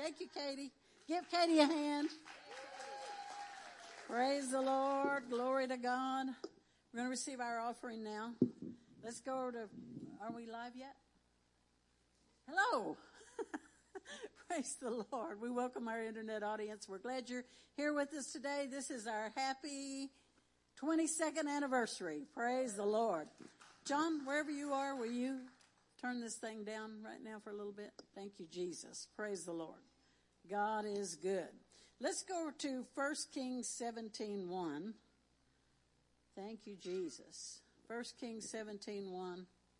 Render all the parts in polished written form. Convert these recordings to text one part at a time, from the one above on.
Thank you, Katie. Give Katie a hand. Praise the Lord. Glory to God. We're going to receive our offering now. Let's go over to, are we live yet? Hello. Praise the Lord. We welcome our internet audience. We're glad you're here with us today. This is our happy 22nd anniversary. Praise the Lord. John, wherever you are, will you turn this thing down right now for a little bit? Thank you, Jesus. Praise the Lord. God is good. Let's go to 1 Kings 17:1. Thank you, Jesus. 1 Kings 17:1.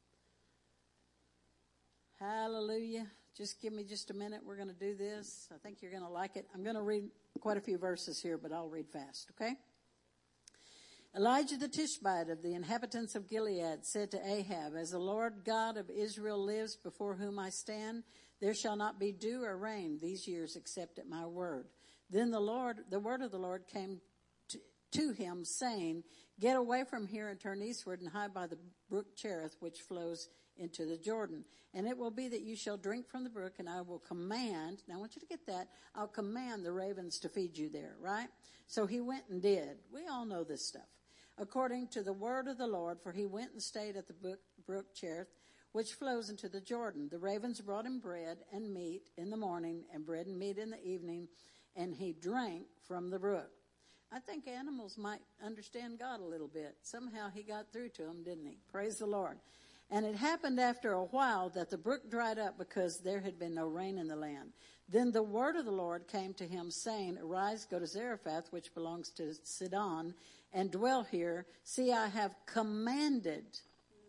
Hallelujah. Just give me just a minute. We're going to do this. I think you're going to like it. I'm going to read quite a few verses here, but I'll read fast, okay? Elijah the Tishbite of the inhabitants of Gilead said to Ahab, "As the Lord God of Israel lives before whom I stand, there shall not be dew or rain these years except at my word." Then the word of the Lord came to him, saying, "Get away from here and turn eastward and hide by the brook Cherith, which flows into the Jordan. And it will be that you shall drink from the brook, and I will command," now I want you to get that, "I'll command the ravens to feed you there," right? So he went and did. We all know this stuff. "According to the word of the Lord, for he went and stayed at the brook Cherith, which flows into the Jordan. The ravens brought him bread and meat in the morning, and bread and meat in the evening, and he drank from the brook." I think animals might understand God a little bit. Somehow he got through to them, didn't he? Praise the Lord. "And it happened after a while that the brook dried up because there had been no rain in the land. Then the word of the Lord came to him, saying, 'Arise, go to Zarephath, which belongs to Sidon, and dwell here. See, I have commanded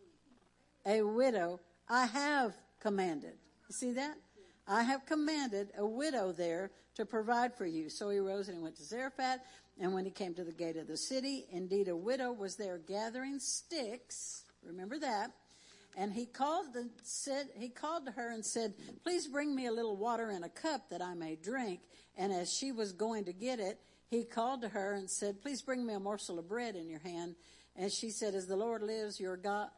a widow." I have commanded. You see that? "I have commanded a widow there to provide for you." So he rose and he went to Zarephath. And when he came to the gate of the city, indeed a widow was there gathering sticks. Remember that. And he called to her and said, "Please bring me a little water in a cup that I may drink." And as she was going to get it, he called to her and said, "Please bring me a morsel of bread in your hand." And she said, "As the Lord lives, your God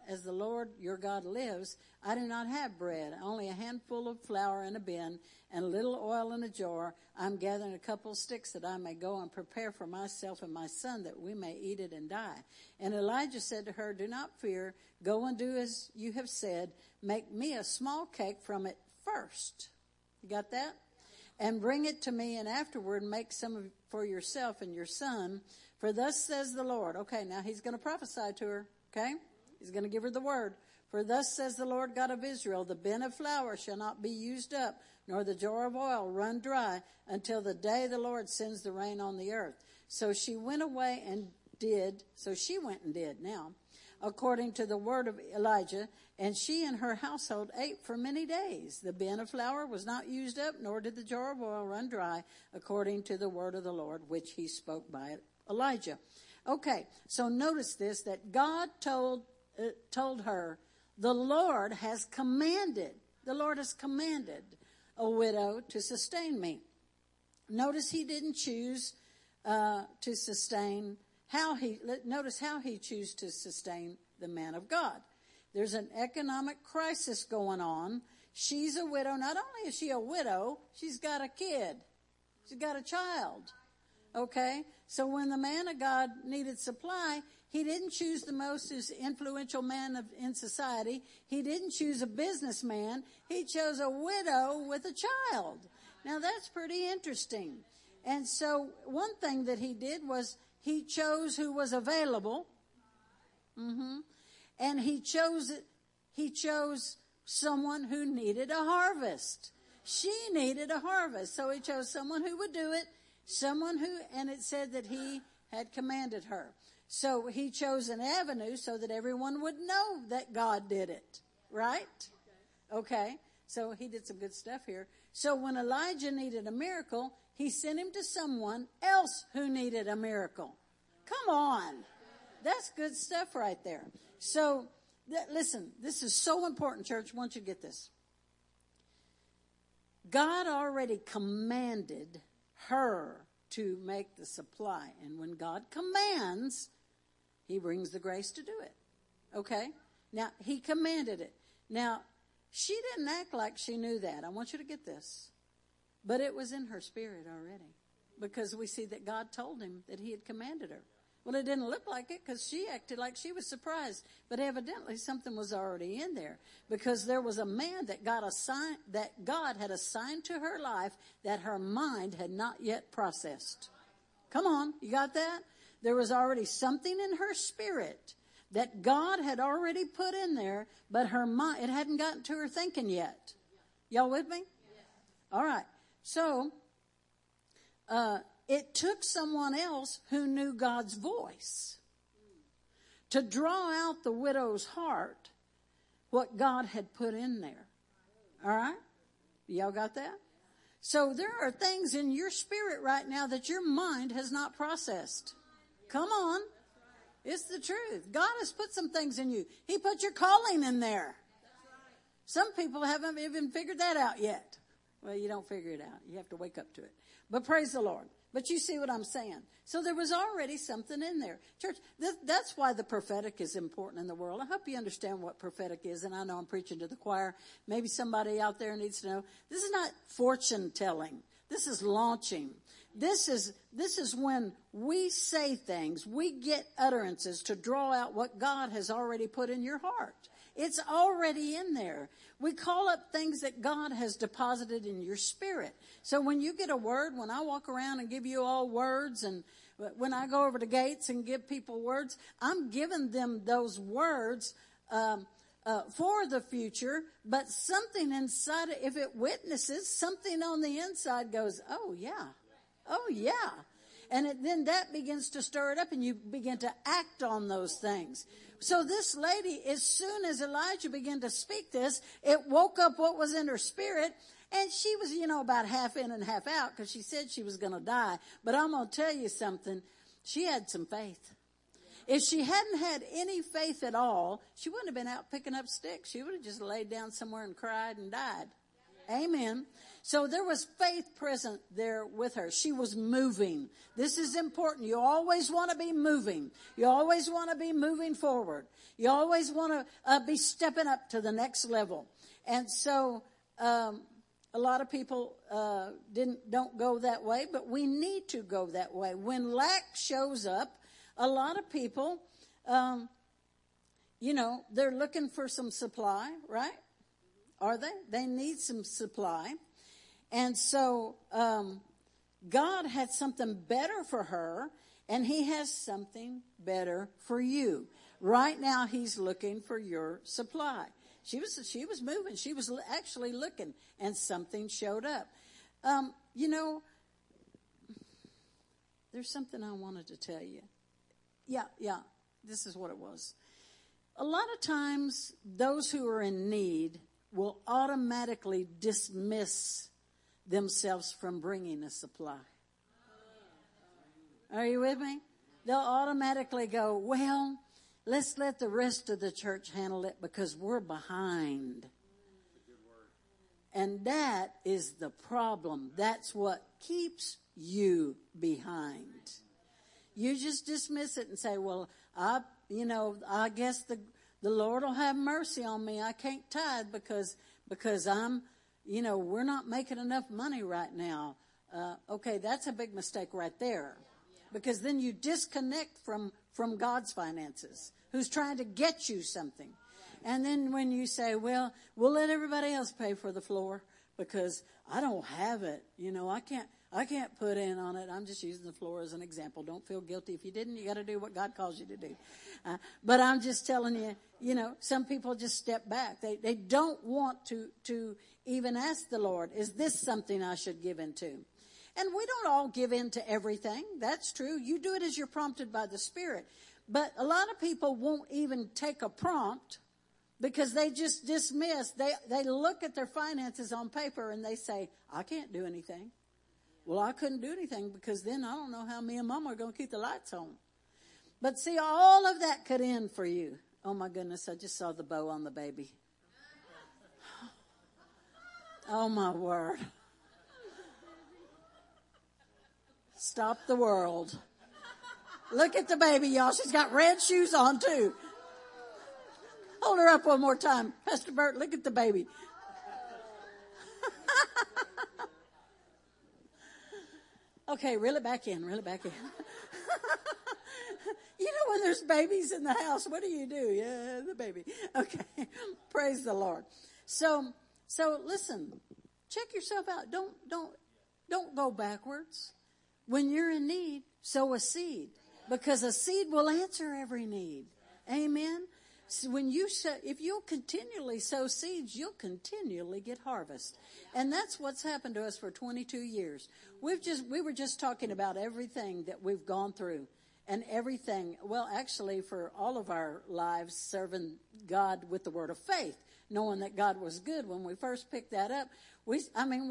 lives, I do not have bread, only a handful of flour in a bin and a little oil in a jar. I'm gathering a couple of sticks that I may go and prepare for myself and my son that we may eat it and die." And Elijah said to her, "Do not fear. Go and do as you have said. Make me a small cake from it first." You got that? "And bring it to me, and afterward make some for yourself and your son. For thus says the Lord." Okay, now he's going to prophesy to her, okay? He's going to give her the word. "For thus says the Lord God of Israel, the bin of flour shall not be used up, nor the jar of oil run dry, until the day the Lord sends the rain on the earth." So she went away and did, now, according to the word of Elijah, and she and her household ate for many days. The bin of flour was not used up, nor did the jar of oil run dry, according to the word of the Lord, which he spoke by Elijah. Okay, so notice this, that God told her, the Lord has commanded a widow to sustain me. Notice he didn't choose to sustain, notice how he chose to sustain the man of God. There's an economic crisis going on. She's a widow. Not only is she a widow, she's got a kid. She's got a child. Okay? So when the man of God needed supply, he didn't choose the most influential man in society. He didn't choose a businessman. He chose a widow with a child. Now that's pretty interesting. And so one thing that he did was he chose who was available. And he chose someone who needed a harvest. She needed a harvest. So he chose someone who would do it. And it said that he had commanded her. So he chose an avenue so that everyone would know that God did it. Right? Okay. So he did some good stuff here. So when Elijah needed a miracle, he sent him to someone else who needed a miracle. Come on. That's good stuff right there. So listen, this is so important, church. I want you to get this. God already commanded her to make the supply. And when God commands, he brings the grace to do it. Okay? Now, he commanded it. Now, she didn't act like she knew that. I want you to get this. But it was in her spirit already, because we see that God told him that he had commanded her. Well, it didn't look like it because she acted like she was surprised. But evidently something was already in there, because there was a man that God had assigned to her life that her mind had not yet processed. Come on, you got that? There was already something in her spirit that God had already put in there, but her mind, it hadn't gotten to her thinking yet. Y'all with me? All right. So, it took someone else who knew God's voice to draw out the widow's heart what God had put in there. All right? Y'all got that? So there are things in your spirit right now that your mind has not processed. Come on. It's the truth. God has put some things in you. He put your calling in there. Some people haven't even figured that out yet. Well, you don't figure it out. You have to wake up to it. But praise the Lord. But you see what I'm saying. So there was already something in there. Church, that's why the prophetic is important in the world. I hope you understand what prophetic is. And I know I'm preaching to the choir. Maybe somebody out there needs to know. This is not fortune telling. This is launching. This is when we say things, we get utterances to draw out what God has already put in your heart. It's already in there. We call up things that God has deposited in your spirit. So when you get a word, when I walk around and give you all words, and when I go over to Gates and give people words, I'm giving them those words for the future, but something inside, if it witnesses, something on the inside goes, oh yeah. And then that begins to stir it up, and you begin to act on those things. So this lady, as soon as Elijah began to speak this, it woke up what was in her spirit. And she was, about half in and half out, because she said she was going to die. But I'm going to tell you something. She had some faith. If she hadn't had any faith at all, she wouldn't have been out picking up sticks. She would have just laid down somewhere and cried and died. Amen. So there was faith present there with her. She was moving. This is important. You always want to be moving. You always want to be moving forward. You always want to be stepping up to the next level. And so a lot of people don't go that way, but we need to go that way. When lack shows up, a lot of people, they're looking for some supply, right? Are they? They need some supply. And so God had something better for her, and he has something better for you. Right now, he's looking for your supply. She was moving. She was actually looking, and something showed up. There's something I wanted to tell you. Yeah, this is what it was. A lot of times, those who are in need will automatically dismiss themselves from bringing a supply. Are you with me? They'll automatically go, well, let's let the rest of the church handle it because we're behind. And that is the problem. That's what keeps you behind. You just dismiss it and say, well, I guess the Lord will have mercy on me. I can't tithe because I'm, we're not making enough money right now. Okay, that's a big mistake right there. Because then you disconnect from God's finances, who's trying to get you something. And then when you say, well, we'll let everybody else pay for the floor because I don't have it. I can't put in on it. I'm just using the floor as an example. Don't feel guilty. If you didn't, you got to do what God calls you to do. But I'm just telling you, some people just step back. They don't want to even ask the Lord, is this something I should give into? And we don't all give in to everything. That's true. You do it as you're prompted by the Spirit. But a lot of people won't even take a prompt because they just dismiss. They look at their finances on paper and they say, I can't do anything. Well, I couldn't do anything because then I don't know how me and Mama are going to keep the lights on. But see, all of that could end for you. Oh, my goodness, I just saw the bow on the baby. Oh, my word. Stop the world. Look at the baby, y'all. She's got red shoes on, too. Hold her up one more time. Pastor Bert, look at the baby. Okay, reel it back in. You know when there's babies in the house, what do? Yeah, the baby. Okay, praise the Lord. So listen, check yourself out. Don't go backwards. When you're in need, sow a seed, because a seed will answer every need. Amen. So if you'll continually sow seeds, you'll continually get harvest. And that's what's happened to us for 22 years. We were just talking about everything that we've gone through and everything. Well, actually for all of our lives serving God with the word of faith, knowing that God was good. When we first picked that up, we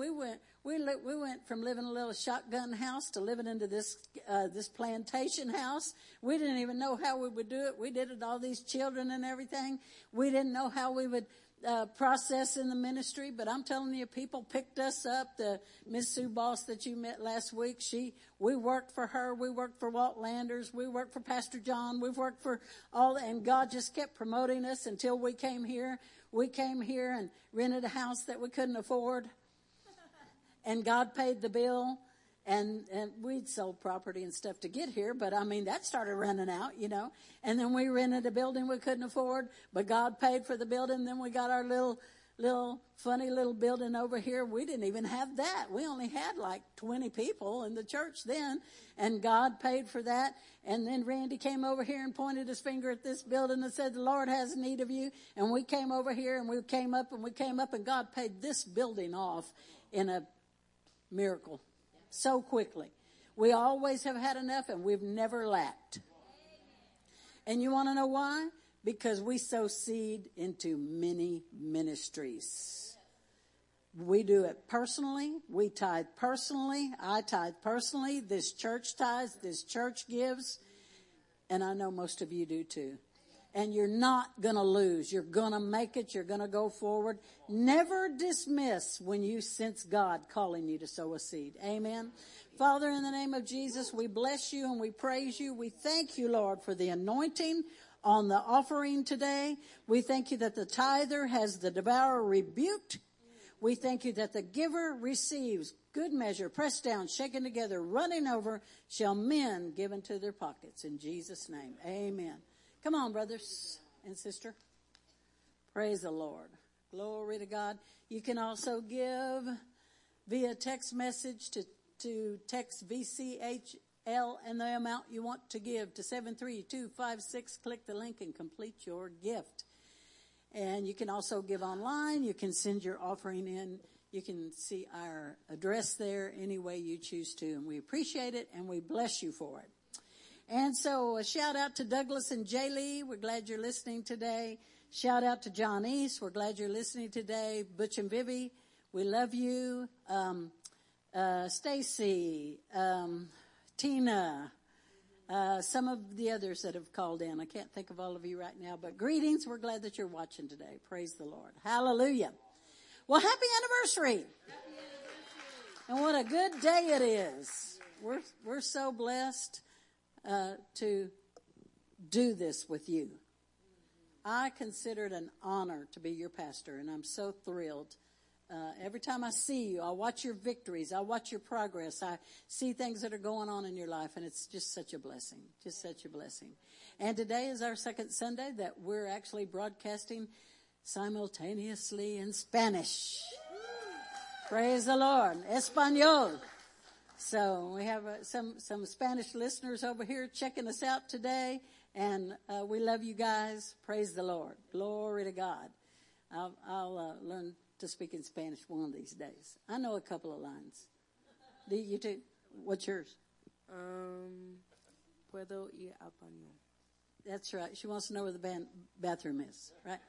went from living in a little shotgun house to living into this plantation house. We didn't even know how we would do it. We did it, all these children and everything. We didn't know how we would process in the ministry, but I'm telling you, people picked us up. The Miss Sue Boss that you met last week, we worked for her. We worked for Walt Landers. We worked for Pastor John. We've worked for and God just kept promoting us until we came here. We came here and rented a house that we couldn't afford. And God paid the bill, and we'd sold property and stuff to get here, but that started running out, And then we rented a building we couldn't afford, but God paid for the building. Then we got our little funny little building over here. We didn't even have that. We only had like 20 people in the church then, and God paid for that. And then Randy came over here and pointed his finger at this building and said, "The Lord has need of you." And we came over here and we came up, and God paid this building off in a miracle so quickly. We always have had enough, and we've never lacked. And you want to know why? Because we sow seed into many ministries. We do it personally. We tithe personally. I tithe personally. This church tithes. This church gives. And I know most of you do too. And you're not going to lose. You're going to make it. You're going to go forward. Never dismiss when you sense God calling you to sow a seed. Amen. Father, in the name of Jesus, we bless you and we praise you. We thank you, Lord, for the anointing on the offering today. We thank you that the tither has the devourer rebuked. We thank you that the giver receives good measure, pressed down, shaken together, running over, shall men give into their pockets. In Jesus' name, amen. Come on, brothers and sister. Praise the Lord. Glory to God. You can also give via text message to text VCHL and the amount you want to give to 73256. Click the link and complete your gift. And you can also give online. You can send your offering in. You can see our address there any way you choose to. And we appreciate it and we bless you for it. And so a shout out to Douglas and Jay Lee. We're glad you're listening today. Shout out to John East. We're glad you're listening today. Butch and Vivi, we love you. Stacy, Tina, some of the others that have called in. I can't think of all of you right now, but greetings. We're glad that you're watching today. Praise the Lord. Hallelujah. Well, happy anniversary. And what a good day it is. We're so blessed to do this with you. I consider it an honor to be your pastor, and I'm so thrilled. Every time I see you, I watch your victories. I watch your progress. I see things that are going on in your life, and it's just such a blessing, just such a blessing. And today is our second Sunday that we're actually broadcasting simultaneously in Spanish. Praise the Lord. Espanol. So we have some Spanish listeners over here checking us out today, and we love you guys. Praise the Lord. Glory to God. I'll learn to speak in Spanish one of these days. I know a couple of lines. Do you too? What's yours? Puedo ir al baño. That's right. She wants to know where the bathroom is, right?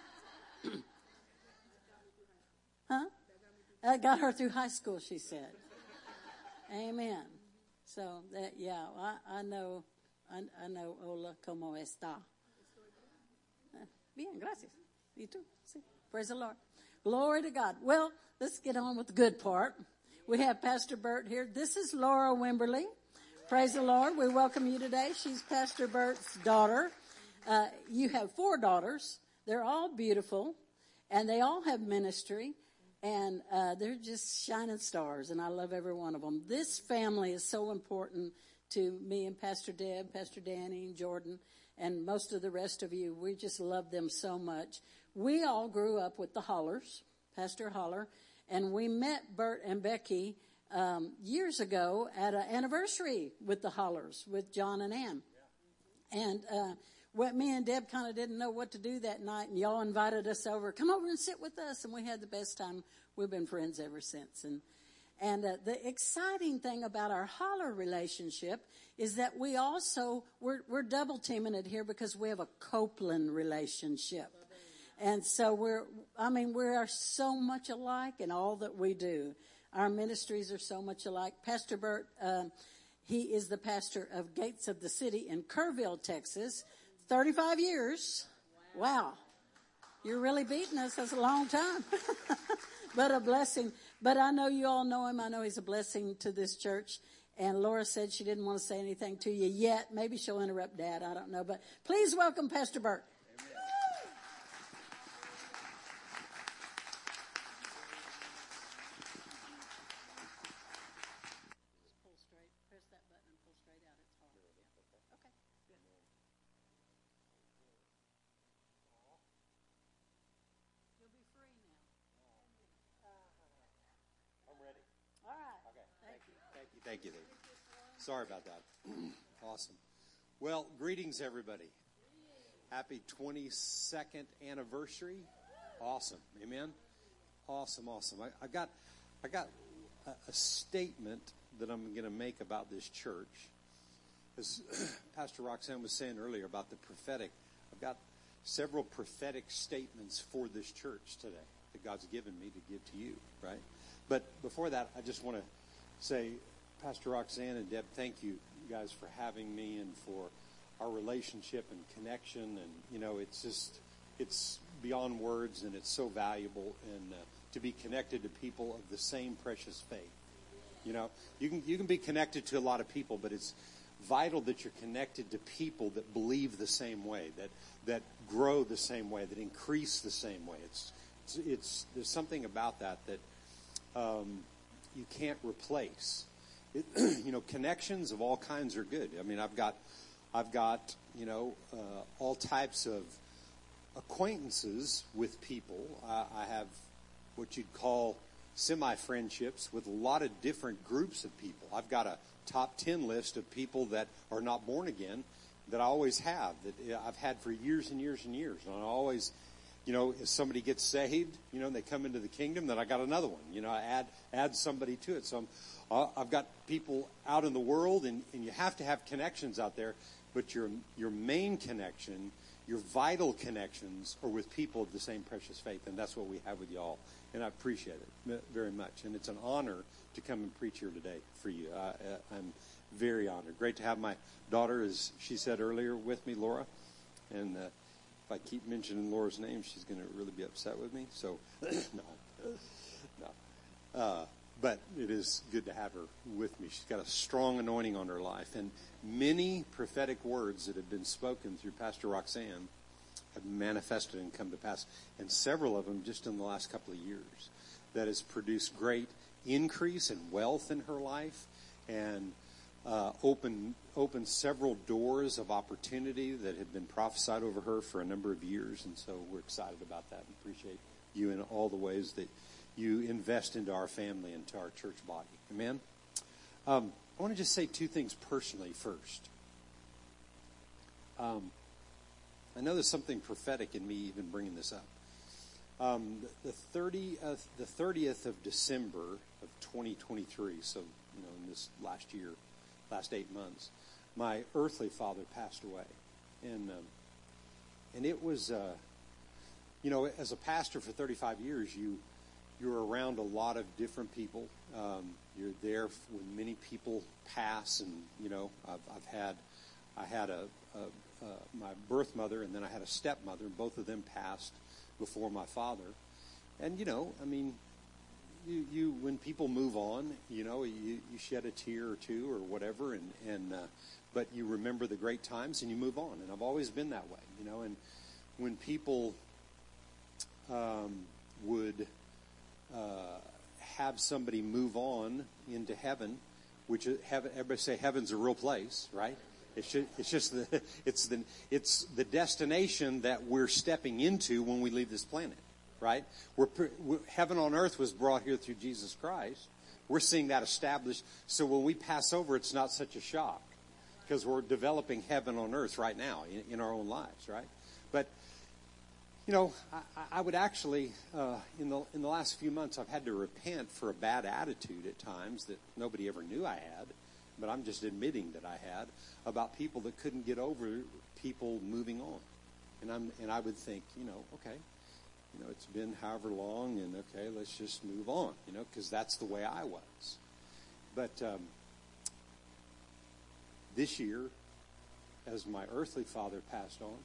Huh? That got her through high school, she said. Amen. So that, yeah, I know, hola, ¿cómo está? Bien, gracias. You too. See? Praise the Lord. Glory to God. Well, let's get on with the good part. We have Pastor Bert here. This is Laura Wimberly. Praise the Lord. We welcome you today. She's Pastor Bert's daughter. You have 4 daughters. They're all beautiful, and they all have ministry. And they're just shining stars, and I love every one of them. This family is so important to me and Pastor Deb, Pastor Danny, and Jordan, and most of the rest of you. We just love them so much. We all grew up with the Hollers, Pastor Holler, and we met Bert and Becky years ago at an anniversary with the Hollers, with John and Ann. And me and Deb kind of didn't know what to do that night, and y'all invited us over. Come over and sit with us, and we had the best time. We've been friends ever since. And the exciting thing about our Holler relationship is that we also, we're double teaming it here because we have a Copeland relationship. And so we are so much alike in all that we do. Our ministries are so much alike. Pastor Bert, he is the pastor of Gates of the City in Kerrville, Texas. 35 years. Wow. You're really beating us. That's a long time. But a blessing. But I know you all know him. I know he's a blessing to this church. And Laura said she didn't want to say anything to you yet. Maybe she'll interrupt Dad. I don't know. But please welcome Pastor Bert. Thank you. Sorry about that. Awesome. Well, greetings, everybody. Happy 22nd anniversary. Awesome. Amen. Awesome. I got a statement that I'm going to make about this church. As Pastor Roxanne was saying earlier about the prophetic, I've got several prophetic statements for this church today that God's given me to give to you, right? But before that, I just want to say, Pastor Roxanne and Deb, thank you guys for having me and for our relationship and connection. And, it's beyond words, and it's so valuable. And to be connected to people of the same precious faith. You can be connected to a lot of people, but it's vital that you're connected to people that believe the same way, that grow the same way, that increase the same way. There's something about that you can't replace. Connections of all kinds are good. I mean, I've got all types of acquaintances with people. I have what you'd call semi-friendships with a lot of different groups of people. I've got a top 10 list of people that are not born again that I always have, that I've had for years and years and years. And I always, if somebody gets saved, and they come into the kingdom, then I got another one. I add somebody to it. So I've got people out in the world, and you have to have connections out there, but your main connection, your vital connections, are with people of the same precious faith, and that's what we have with y'all, and I appreciate it very much, and it's an honor to come and preach here today for you. I'm very honored. Great to have my daughter, as she said earlier, with me, Laura, and if I keep mentioning Laura's name, she's going to really be upset with me, so no. But it is good to have her with me. She's got a strong anointing on her life. And many prophetic words that have been spoken through Pastor Roxanne have manifested and come to pass. And several of them just in the last couple of years. That has produced great increase and wealth in her life. And opened several doors of opportunity that had been prophesied over her for a number of years. And so we're excited about that and appreciate you in all the ways that you invest into our family and to our church body. Amen? I want to just say two things personally first. I know there's something prophetic in me even bringing this up. The 30th of December of 2023, so, in this last 8 months, my earthly father passed away. And it was, as a pastor for 35 years, you're around a lot of different people. You're there when many people pass, and I had my birth mother, and then I had a stepmother, and both of them passed before my father. And you when people move on, you shed a tear or two or whatever, but you remember the great times and you move on. And I've always been that way, and when people would have somebody move on into heaven, which is heaven. Everybody say heaven's a real place, right? It's the destination that we're stepping into when we leave this planet, right? Heaven on earth was brought here through Jesus Christ. We're seeing that established. So when we pass over, it's not such a shock because we're developing heaven on earth right now in our own lives, right? But I would actually, in the last few months, I've had to repent for a bad attitude at times that nobody ever knew I had, but I'm just admitting that I had, about people that couldn't get over people moving on. And I would think, okay, it's been however long, and okay, let's just move on, because that's the way I was. But this year, as my earthly father passed on,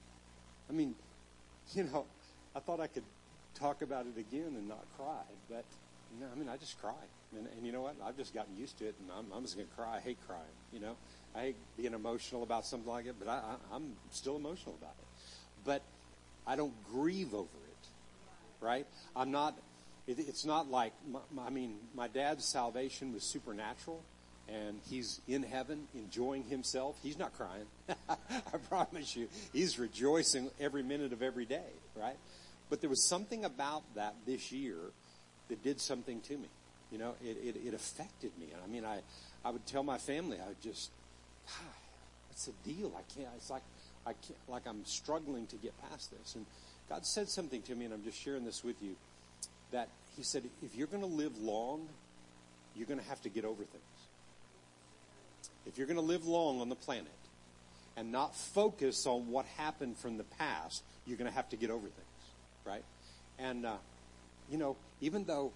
I thought I could talk about it again and not cry, but I just cry. And you know what? I've just gotten used to it, and I'm just going to cry. I hate crying, I hate being emotional about something like it, but I'm still emotional about it. But I don't grieve over it, right? I'm not, it's not like, my dad's salvation was supernatural, and he's in heaven enjoying himself. He's not crying. I promise you. He's rejoicing every minute of every day, right? But there was something about that this year that did something to me. It affected me. And I would tell my family, I would just, what's the deal? It's like I'm struggling to get past this. And God said something to me, and I'm just sharing this with you, that he said, if you're going to live long, you're going to have to get over things. If you're going to live long on the planet and not focus on what happened from the past, you're going to have to get over things, right? And, even though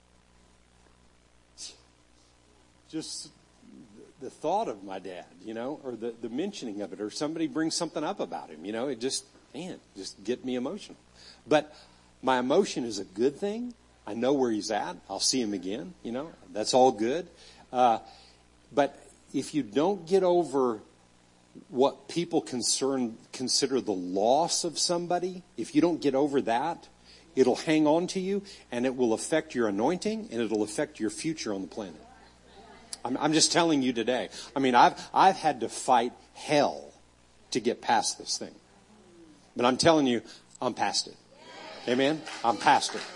just the thought of my dad, or the mentioning of it, or somebody brings something up about him, it just get me emotional. But my emotion is a good thing. I know where he's at. I'll see him again, that's all good. But if you don't get over what people consider the loss of somebody, if you don't get over that, it'll hang on to you, and it will affect your anointing, and it'll affect your future on the planet. I'm just telling you today. I've had to fight hell to get past this thing. But I'm telling you, I'm past it. Amen? I'm past it.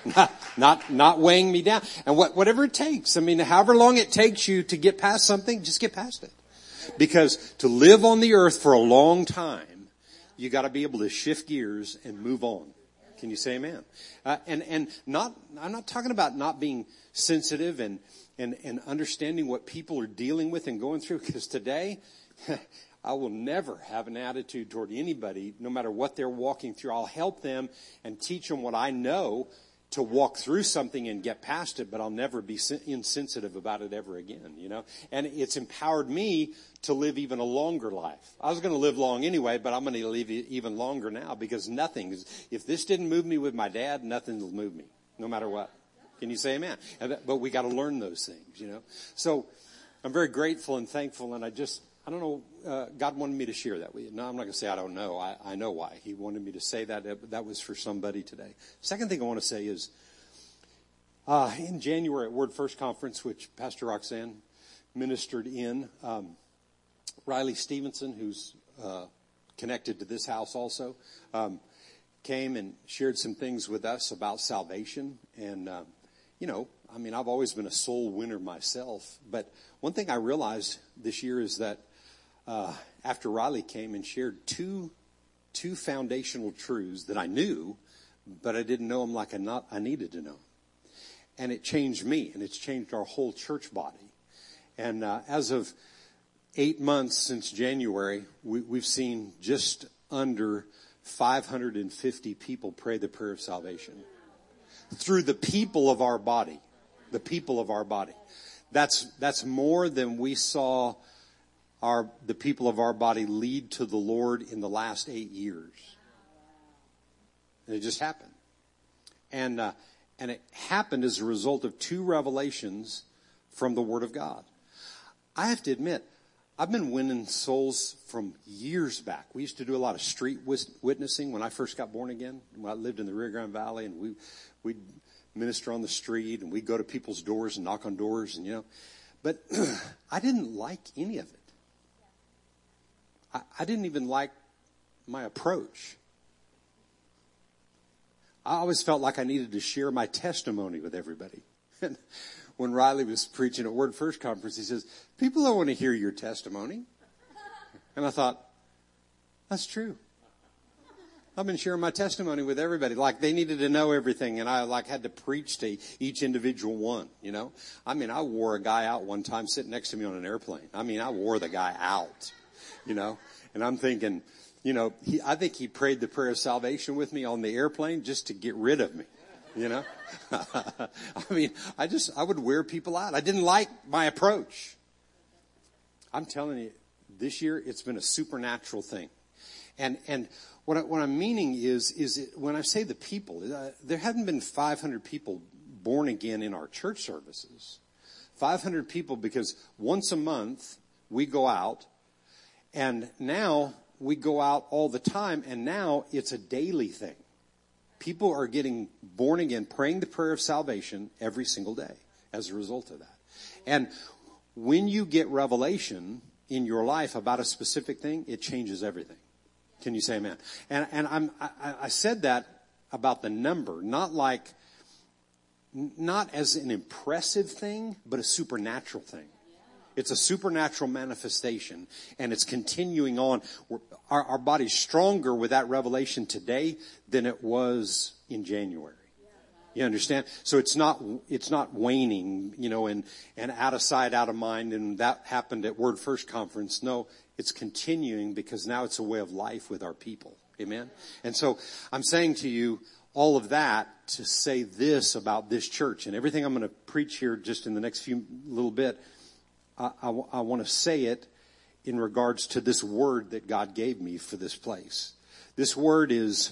Not weighing me down. And whatever it takes. However long it takes you to get past something, just get past it. Because to live on the earth for a long time, you got to be able to shift gears and move on. Can you say amen? I'm not talking about not being sensitive and understanding what people are dealing with and going through. Because today, I will never have an attitude toward anybody, no matter what they're walking through. I'll help them and teach them what I know to walk through something and get past it, but I'll never be insensitive about it ever again, And it's empowered me to live even a longer life. I was going to live long anyway, but I'm going to live even longer now, because if this didn't move me with my dad, nothing will move me, no matter what. Can you say amen? But we got to learn those things, So I'm very grateful and thankful, and I don't know, God wanted me to share that with you. No, I'm not going to say I don't know. I know why. He wanted me to say that. That was for somebody today. Second thing I want to say is, in January at Word First Conference, which Pastor Roxanne ministered in, Riley Stevenson, who's connected to this house also, came and shared some things with us about salvation. And, I've always been a soul winner myself. But one thing I realized this year is that after Riley came and shared two foundational truths that I knew, but I didn't know them like I needed to know. And it changed me, and it's changed our whole church body. And as of 8 months since January, we've seen just under 550 people pray the prayer of salvation through the people of our body. The people of our body. That's more than we saw the people of our body lead to the Lord in the last 8 years. And it just happened. And it happened as a result of 2 revelations from the Word of God. I have to admit, I've been winning souls from years back. We used to do a lot of street witnessing when I first got born again. When I lived in the Rio Grande Valley, and we'd minister on the street, and we'd go to people's doors and knock on doors, and but I didn't like any of it. I didn't even like my approach. I always felt like I needed to share my testimony with everybody. And when Riley was preaching at Word First Conference, he says, people don't want to hear your testimony. And I thought, that's true. I've been sharing my testimony with everybody. Like they needed to know everything, and I had to preach to each individual one, I mean, I wore a guy out one time sitting next to me on an airplane. I mean, I wore the guy out, and I'm thinking, I think he prayed the prayer of salvation with me on the airplane just to get rid of me, I mean, I would wear people out. I didn't like my approach. I'm telling you, this year it's been a supernatural thing. And what I'm meaning is when I say the people, there haven't been 500 people born again in our church services. 500 people because once a month we go out, and now we go out all the time, and now it's a daily thing. People are getting born again, praying the prayer of salvation every single day as a result of that. And when you get revelation in your life about a specific thing, it changes everything. Can you say amen? And I said that about the number, not as an impressive thing, but a supernatural thing. It's a supernatural manifestation, and it's continuing on. Our body's stronger with that revelation today than it was in January. You understand? So it's not waning, and out of sight, out of mind, and that happened at Word First Conference. No, it's continuing because now it's a way of life with our people. Amen? And so I'm saying to you all of that to say this about this church, and everything I'm going to preach here just in the next little bit, I want to say it in regards to this word that God gave me for this place. This word is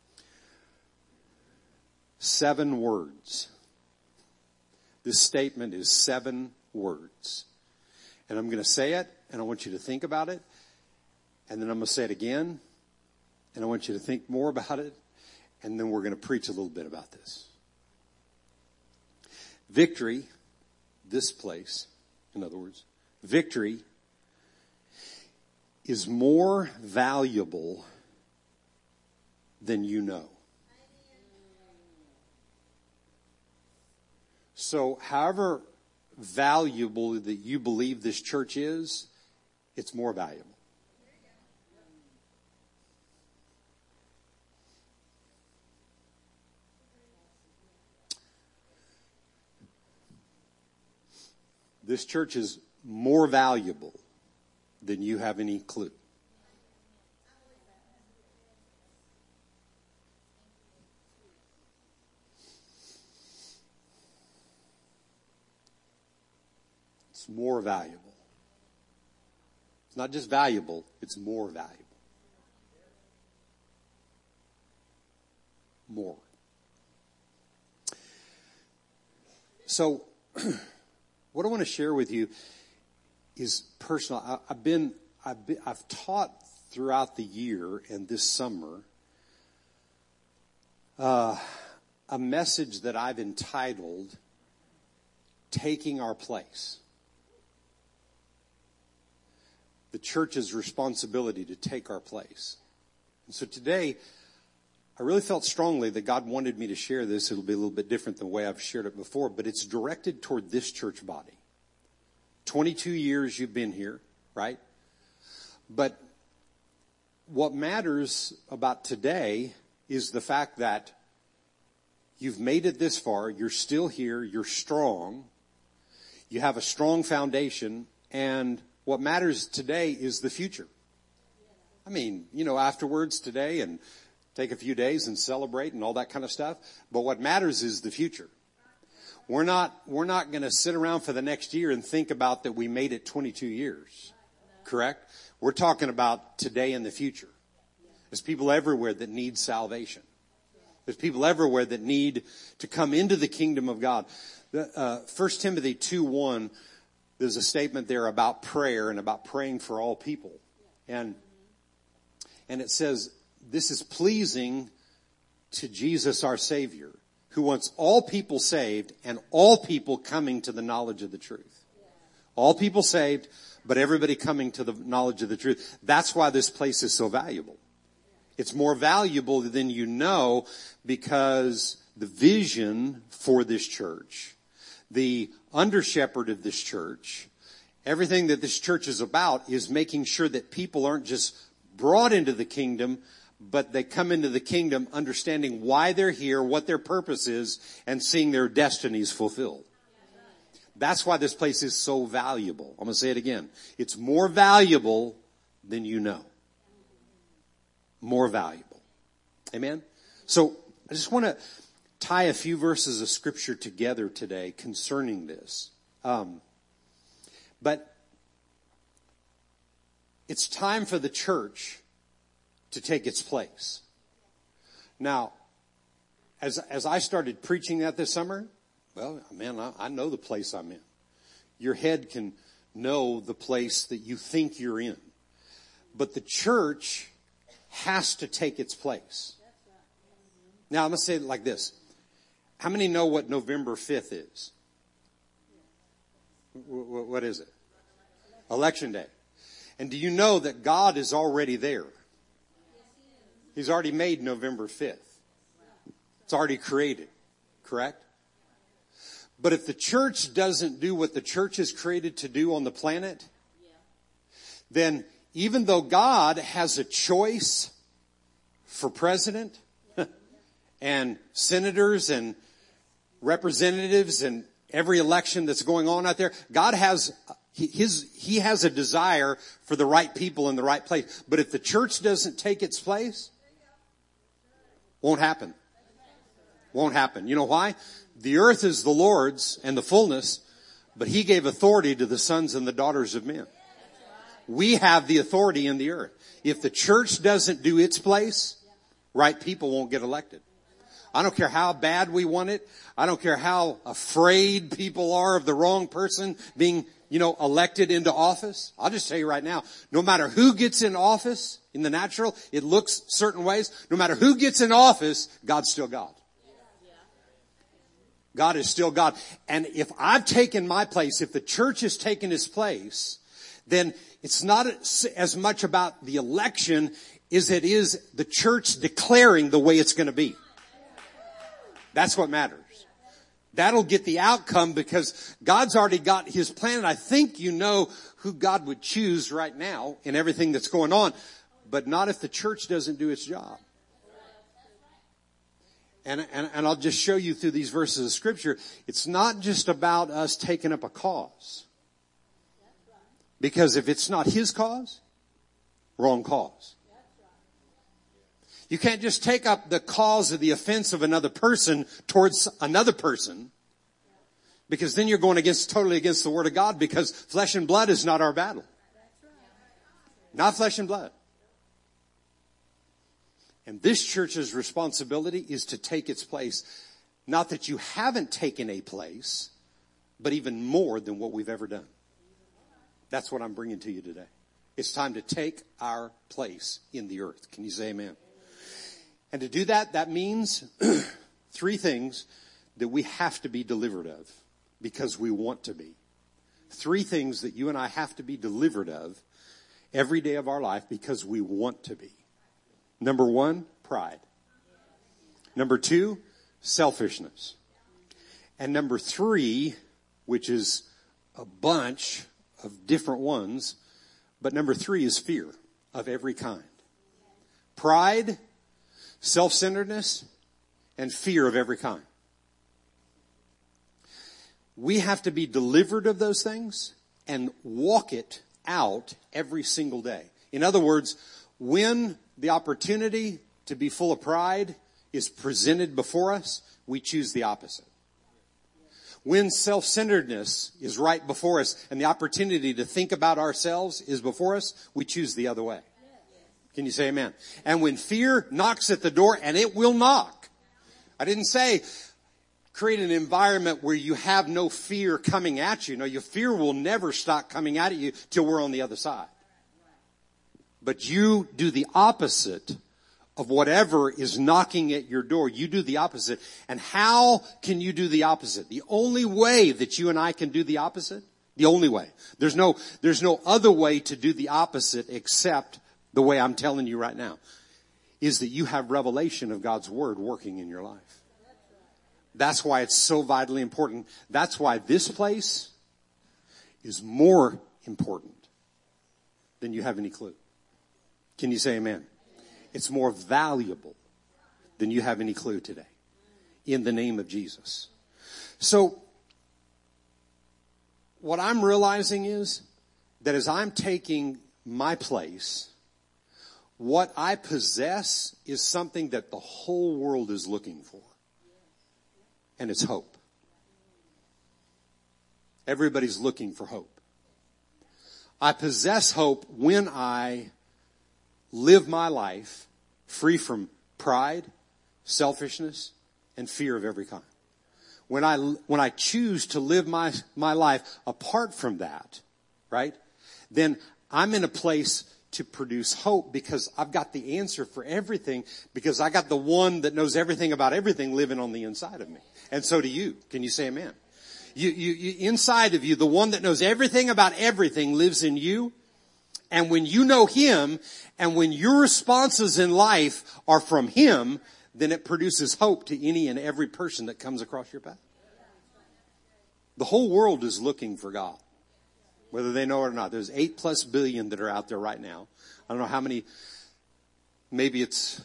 7 words. This statement is 7 words. And I'm going to say it, and I want you to think about it, and then I'm going to say it again, and I want you to think more about it, and then we're going to preach a little bit about this. Victory, this place, in other words, victory is more valuable than you know. So however valuable that you believe this church is, it's more valuable. This church is more valuable than you have any clue. It's more valuable. It's not just valuable, it's more valuable. More. So, what I want to share with you is personal. I've taught throughout the year and this summer a message that I've entitled "Taking Our Place." The church's responsibility to take our place. And so today, I really felt strongly that God wanted me to share this. It'll be a little bit different than the way I've shared it before, but it's directed toward this church body. 22 years you've been here, right? But what matters about today is the fact that you've made it this far, you're still here, you're strong, you have a strong foundation, and what matters today is the future. I mean, afterwards today and take a few days and celebrate and all that kind of stuff. But what matters is the future. We're not going to sit around for the next year and think about that we made it 22 years. Correct? We're talking about today and the future. There's people everywhere that need salvation. There's people everywhere that need to come into the kingdom of God. 1 Timothy 2:1, there's a statement there about prayer and about praying for all people. And it says, this is pleasing to Jesus our Savior, who wants all people saved and all people coming to the knowledge of the truth. All people saved, but everybody coming to the knowledge of the truth. That's why this place is so valuable. It's more valuable than you know because the vision for this church, the under-shepherd of this church, everything that this church is about is making sure that people aren't just brought into the kingdom, but they come into the kingdom understanding why they're here, what their purpose is, and seeing their destinies fulfilled. That's why this place is so valuable. I'm going to say it again. It's more valuable than you know. More valuable. Amen? So I just want to tie a few verses of Scripture together today concerning this. But it's time for the church to take its place. Now, as I started preaching that this summer, well, man, I know the place I'm in. Your head can know the place that you think you're in. But the church has to take its place. Now, I'm going to say it like this. How many know what November 5th is? What is it? Election Day. And do you know that God is already there? He's already made November 5th. It's already created. Correct? But if the church doesn't do what the church is created to do on the planet, then even though God has a choice for president and senators and representatives and every election that's going on out there, God has He has a desire for the right people in the right place. But if the church doesn't take its place, won't happen. Won't happen. You know why? The earth is the Lord's and the fullness, but He gave authority to the sons and the daughters of men. We have the authority in the earth. If the church doesn't do its place, right people won't get elected. I don't care how bad we want it. I don't care how afraid people are of the wrong person being, elected into office. I'll just tell you right now, no matter who gets in office in the natural, it looks certain ways. No matter who gets in office, God's still God. God is still God. And if I've taken my place, if the church has taken His place, then it's not as much about the election as it is the church declaring the way it's going to be. That's what matters. That'll get the outcome because God's already got His plan. And I think you know who God would choose right now in everything that's going on, but not if the church doesn't do its job. And I'll just show you through these verses of Scripture, it's not just about us taking up a cause. Because if it's not His cause, wrong cause. You can't just take up the cause of the offense of another person towards another person, because then you're going totally against the Word of God, because flesh and blood is not our battle. Not flesh and blood. And this church's responsibility is to take its place. Not that you haven't taken a place, but even more than what we've ever done. That's what I'm bringing to you today. It's time to take our place in the earth. Can you say amen? And to do that, that means three things that we have to be delivered of because we want to be. Three things that you and I have to be delivered of every day of our life because we want to be. Number one, pride. Number two, selfishness. And number three, which is a bunch of different ones, but number three is fear of every kind. Pride, self-centeredness, and fear of every kind. We have to be delivered of those things and walk it out every single day. In other words, when the opportunity to be full of pride is presented before us, we choose the opposite. When self-centeredness is right before us and the opportunity to think about ourselves is before us, we choose the other way. Can you say amen? And when fear knocks at the door, and it will knock. I didn't say create an environment where you have no fear coming at you. No, your fear will never stop coming at you till we're on the other side. But you do the opposite of whatever is knocking at your door. You do the opposite. And how can you do the opposite? The only way that you and I can do the opposite, the only way. There's no other way to do the opposite except the way I'm telling you right now, is that you have revelation of God's word working in your life. That's why it's so vitally important. That's why this place is more important than you have any clue. Can you say amen? It's more valuable than you have any clue today. In the name of Jesus. So, what I'm realizing is that as I'm taking my place, what I possess is something that the whole world is looking for. And it's hope. Everybody's looking for hope. I possess hope when I live my life free from pride, selfishness, and fear of every kind. When I choose to live my life apart from that, right, then I'm in a place to produce hope because I've got the answer for everything, because I got the one that knows everything about everything living on the inside of me. And so do you. Can you say amen? You inside of you, the one that knows everything about everything lives in you. And when you know him, and when your responses in life are from him, then it produces hope to any and every person that comes across your path. The whole world is looking for God, whether they know it or not. There's 8+ billion that are out there right now. I don't know how many. Maybe it's.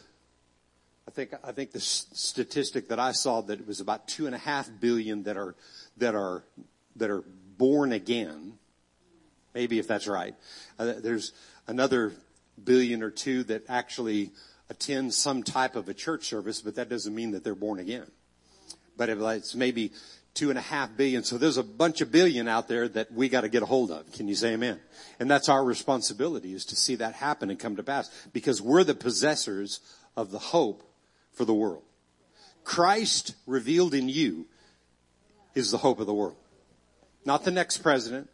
I think the statistic that I saw, that it was about 2.5 billion that are born again. Maybe, if that's right. There's another billion or two that actually attend some type of a church service, but that doesn't mean that they're born again. But it's maybe 2.5 billion. So there's a bunch of billion out there that we got to get a hold of. Can you say amen? And that's our responsibility, is to see that happen and come to pass, because we're the possessors of the hope for the world. Christ revealed in you is the hope of the world. Not the next president.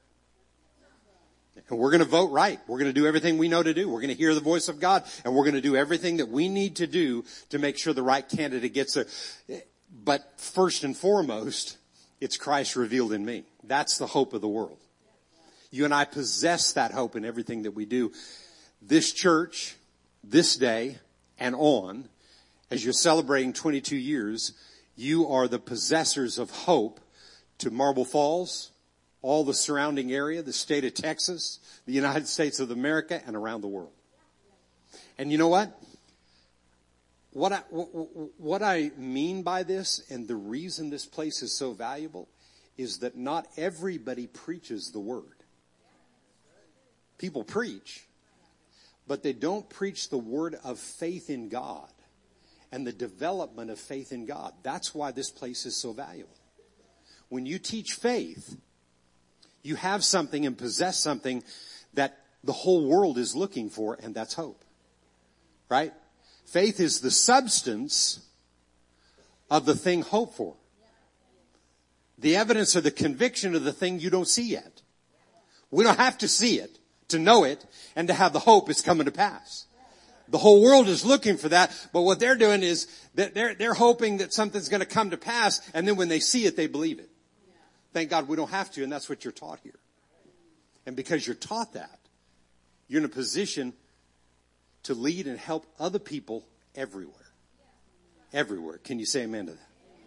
And we're going to vote right. We're going to do everything we know to do. We're going to hear the voice of God, and we're going to do everything that we need to do to make sure the right candidate gets there. But first and foremost, it's Christ revealed in me. That's the hope of the world. You and I possess that hope in everything that we do. This church, this day, and on, as you're celebrating 22 years, you are the possessors of hope to Marble Falls, all the surrounding area, the state of Texas, the United States of America, and around the world. And you know what? What I mean by this, and the reason this place is so valuable, is that not everybody preaches the word. People preach, but they don't preach the word of faith in God and the development of faith in God. That's why this place is so valuable. When you teach faith, you have something and possess something that the whole world is looking for, and that's hope. Right? Faith is the substance of the thing hoped for. The evidence or the conviction of the thing you don't see yet. We don't have to see it to know it and to have the hope it's coming to pass. The whole world is looking for that, but what they're doing is that they're hoping that something's going to come to pass, and then when they see it, they believe it. Thank God we don't have to, and that's what you're taught here. And because you're taught that, you're in a position to lead and help other people everywhere. Everywhere. Can you say amen to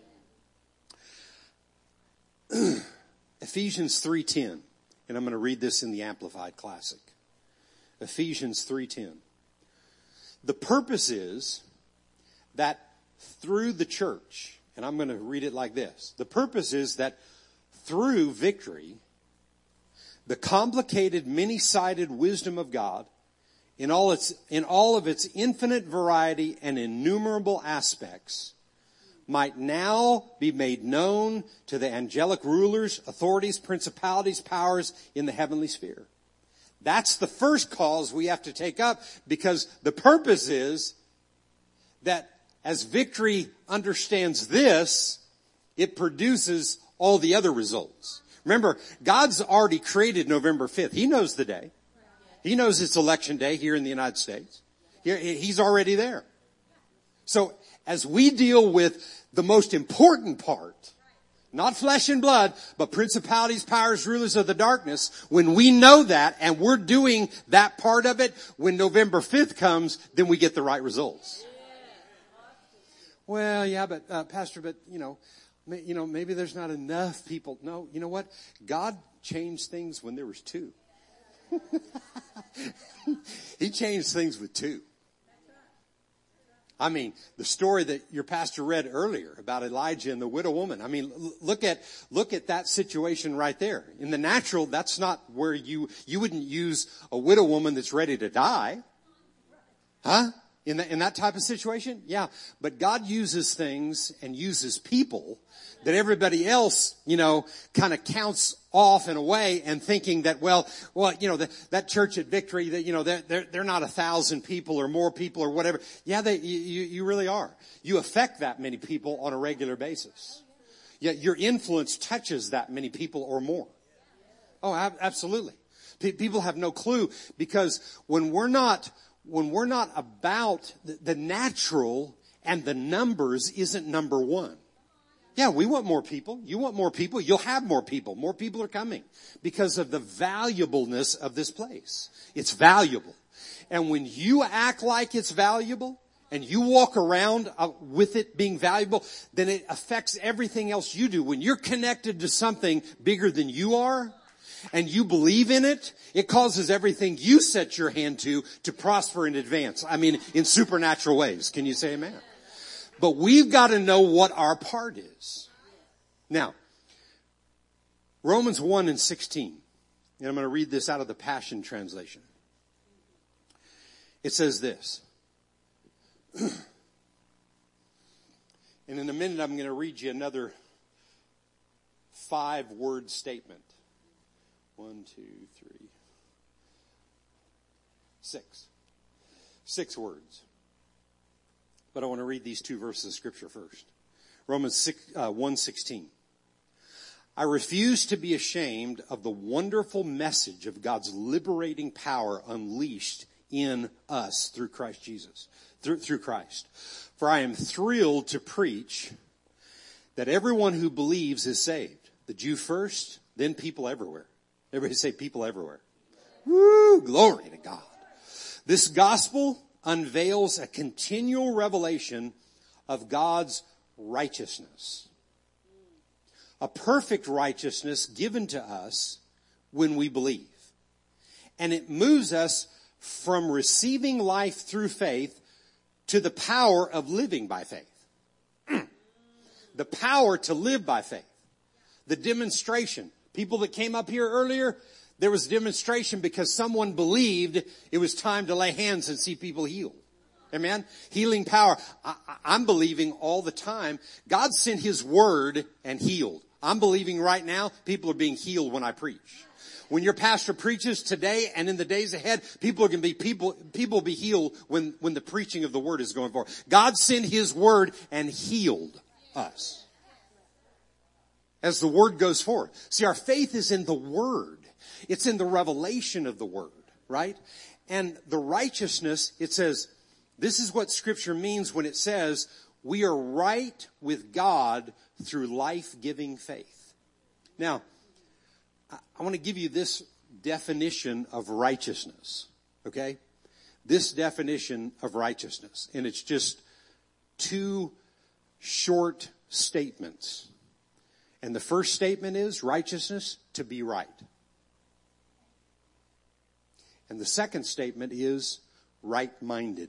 that? Ephesians 3:10. And I'm going to read this in the Amplified Classic. Ephesians 3:10. The purpose is that through the church, and I'm going to read it like this. The purpose is that through victory, the complicated, many-sided wisdom of God, in all of its infinite variety and innumerable aspects, might now be made known to the angelic rulers, authorities, principalities, powers in the heavenly sphere. That's the first cause we have to take up, because the purpose is that as victory understands this, it produces all the other results. Remember, God's already created November 5th. He knows the day. He knows it's election day here in the United States. He's already there. So as we deal with the most important part, not flesh and blood, but principalities, powers, rulers of the darkness, when we know that and we're doing that part of it, when November 5th comes, then we get the right results. Well, yeah, but Pastor, but maybe there's not enough people. No, you know what? God changed things when there was 2. He changed things with 2. I mean, the story that your pastor read earlier about Elijah and the widow woman. I mean, look at that situation right there. In the natural, that's not where you wouldn't use a widow woman that's ready to die. Huh? In that type of situation? Yeah. But God uses things and uses people that everybody else, kind of counts off in a way and thinking that, that church at Victory, that, they're not 1,000 people or more people or whatever. Yeah, you really are. You affect that many people on a regular basis. Yeah, your influence touches that many people or more. Oh, absolutely. People have no clue, because when we're not about the natural, and the numbers isn't number one. Yeah, we want more people. You want more people. You'll have more people. More people are coming because of the valuableness of this place. It's valuable. And when you act like it's valuable and you walk around with it being valuable, then it affects everything else you do. When you're connected to something bigger than you are, and you believe in it, it causes everything you set your hand to prosper and advance. I mean, in supernatural ways. Can you say amen? But we've got to know what our part is. Now, Romans 1:16. And I'm going to read this out of the Passion Translation. It says this. And in a minute, I'm going to read you another 5-word statement. 1, 2, 3, 6. 6 words. But I want to read these 2 verses of Scripture first. Romans 1:16. I refuse to be ashamed of the wonderful message of God's liberating power unleashed in us through Christ Jesus. Through Christ. For I am thrilled to preach that everyone who believes is saved. The Jew first, then people everywhere. Everybody say people everywhere. Woo! Glory to God. This gospel unveils a continual revelation of God's righteousness. A perfect righteousness given to us when we believe. And it moves us from receiving life through faith to the power of living by faith. The power to live by faith. The demonstration. People that came up here earlier, there was a demonstration because someone believed it was time to lay hands and see people healed. Amen? Healing power. I'm believing all the time. God sent His word and healed. I'm believing right now people are being healed when I preach. When your pastor preaches today and in the days ahead, people will be healed when the preaching of the word is going forward. God sent His word and healed us. As the word goes forward. See, our faith is in the word. It's in the revelation of the word, right? And the righteousness, it says, this is what Scripture means when it says, we are right with God through life-giving faith. Now, I want to give you this definition of righteousness, okay? This definition of righteousness. And it's just 2 short statements. And the first statement is righteousness, to be right. And the second statement is right-minded.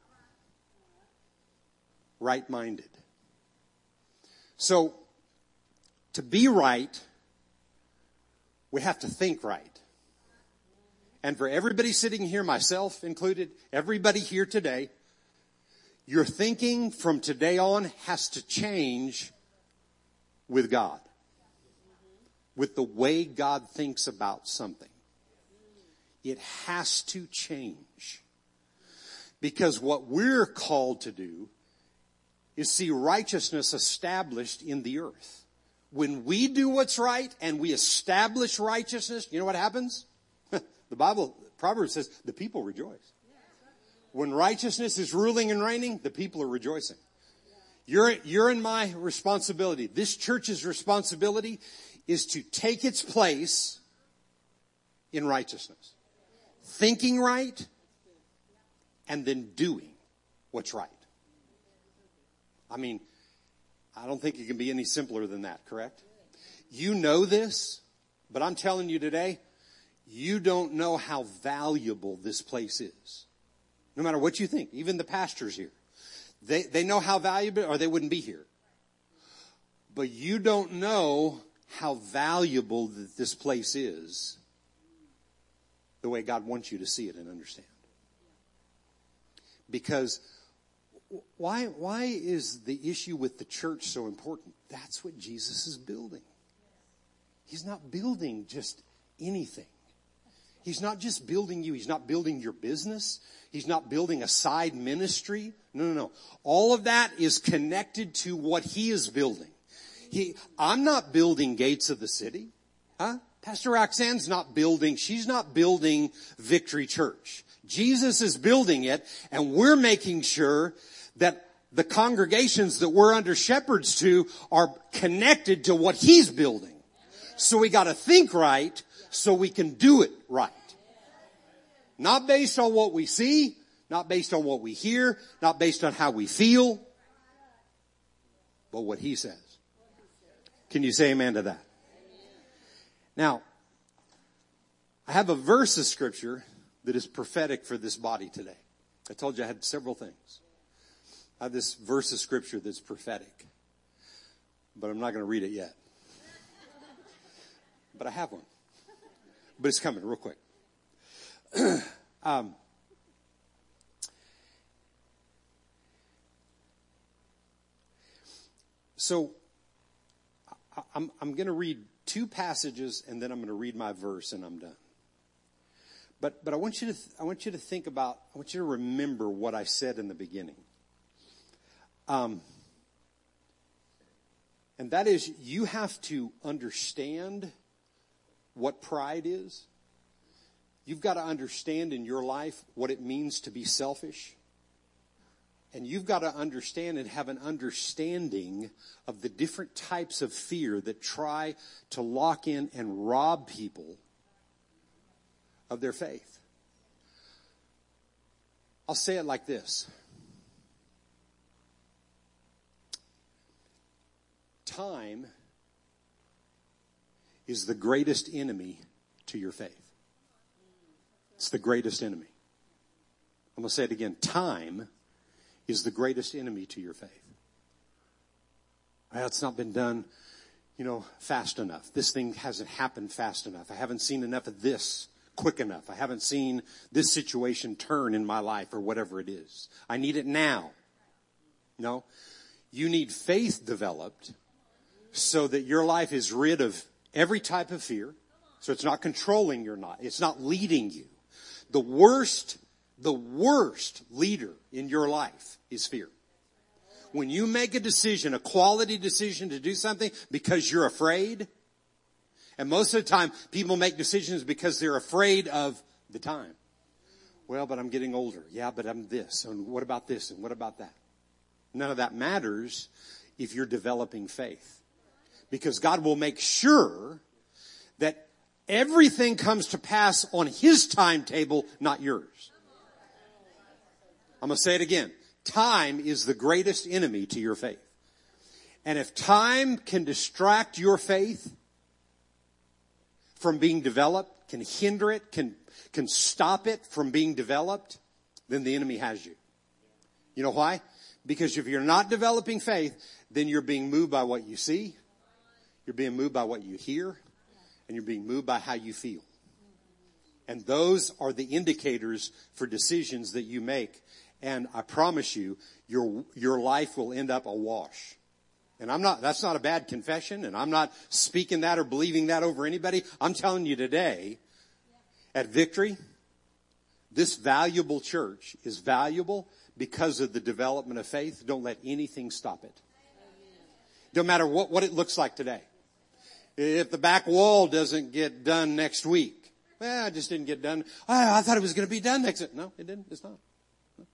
Right-minded. So, to be right, we have to think right. And for everybody sitting here, myself included, everybody here today, your thinking from today on has to change with God. With the way God thinks about something. It has to change. Because what we're called to do is see righteousness established in the earth. When we do what's right and we establish righteousness, you know what happens? The Bible, Proverbs says, the people rejoice. When righteousness is ruling and reigning, the people are rejoicing. You're in my responsibility. This church's responsibility is to take its place in righteousness. Thinking right and then doing what's right. I mean, I don't think it can be any simpler than that, correct? You know this, but I'm telling you today, you don't know how valuable this place is. No matter what you think, even the pastors here. They know how valuable, or they wouldn't be here. But you don't know how valuable that this place is the way God wants you to see it and understand. Because why is the issue with the church so important? That's what Jesus is building. He's not building just anything. He's not just building you. He's not building your business. He's not building a side ministry. No. All of that is connected to what he is building. I'm not building Gates of the City. Huh? Pastor Roxanne's not building, she's not building Victory Church. Jesus is building it, and we're making sure that the congregations that we're under shepherds to are connected to what he's building. So we got to think right so we can do it right. Not based on what we see, not based on what we hear, not based on how we feel, but what he says. Can you say amen to that? Now, I have a verse of scripture that is prophetic for this body today. I told you I had several things. I have this verse of scripture that's prophetic, but I'm not going to read it yet. But I have one. But it's coming real quick. So I'm going to read two passages, and then I'm going to read my verse, and I'm done. But I want you to think about, I want you to remember what I said in the beginning. And that is, you have to understand what pride is. You've got to understand in your life what it means to be selfish. And you've got to understand and have an understanding of the different types of fear that try to lock in and rob people of their faith. I'll say it like this. Time is the greatest enemy to your faith. It's the greatest enemy. I'm going to say it again. Time is the greatest enemy to your faith. Well, it's not been done, fast enough. This thing hasn't happened fast enough. I haven't seen enough of this quick enough. I haven't seen this situation turn in my life or whatever it is. I need it now. No. You need faith developed so that your life is rid of every type of fear. So it's not controlling you, it's not leading you. The worst leader in your life is fear. When you make a decision, a quality decision to do something because you're afraid, and most of the time people make decisions because they're afraid of the time. Well, but I'm getting older. Yeah, but I'm this. And what about this? And what about that? None of that matters if you're developing faith. Because God will make sure that everything comes to pass on his timetable, not yours. I'm going to say it again. Time is the greatest enemy to your faith. And if time can distract your faith from being developed, can hinder it, can stop it from being developed, then the enemy has you. You know why? Because if you're not developing faith, then you're being moved by what you see, you're being moved by what you hear, and you're being moved by how you feel. And those are the indicators for decisions that you make. And I promise you, your life will end up awash. And that's not a bad confession, and I'm not speaking that or believing that over anybody. I'm telling you today, at Victory, this valuable church is valuable because of the development of faith. Don't let anything stop it. Don't matter what it looks like today. If the back wall doesn't get done next week, it just didn't get done. I thought it was going to be done next week. No, it didn't. It's not. No.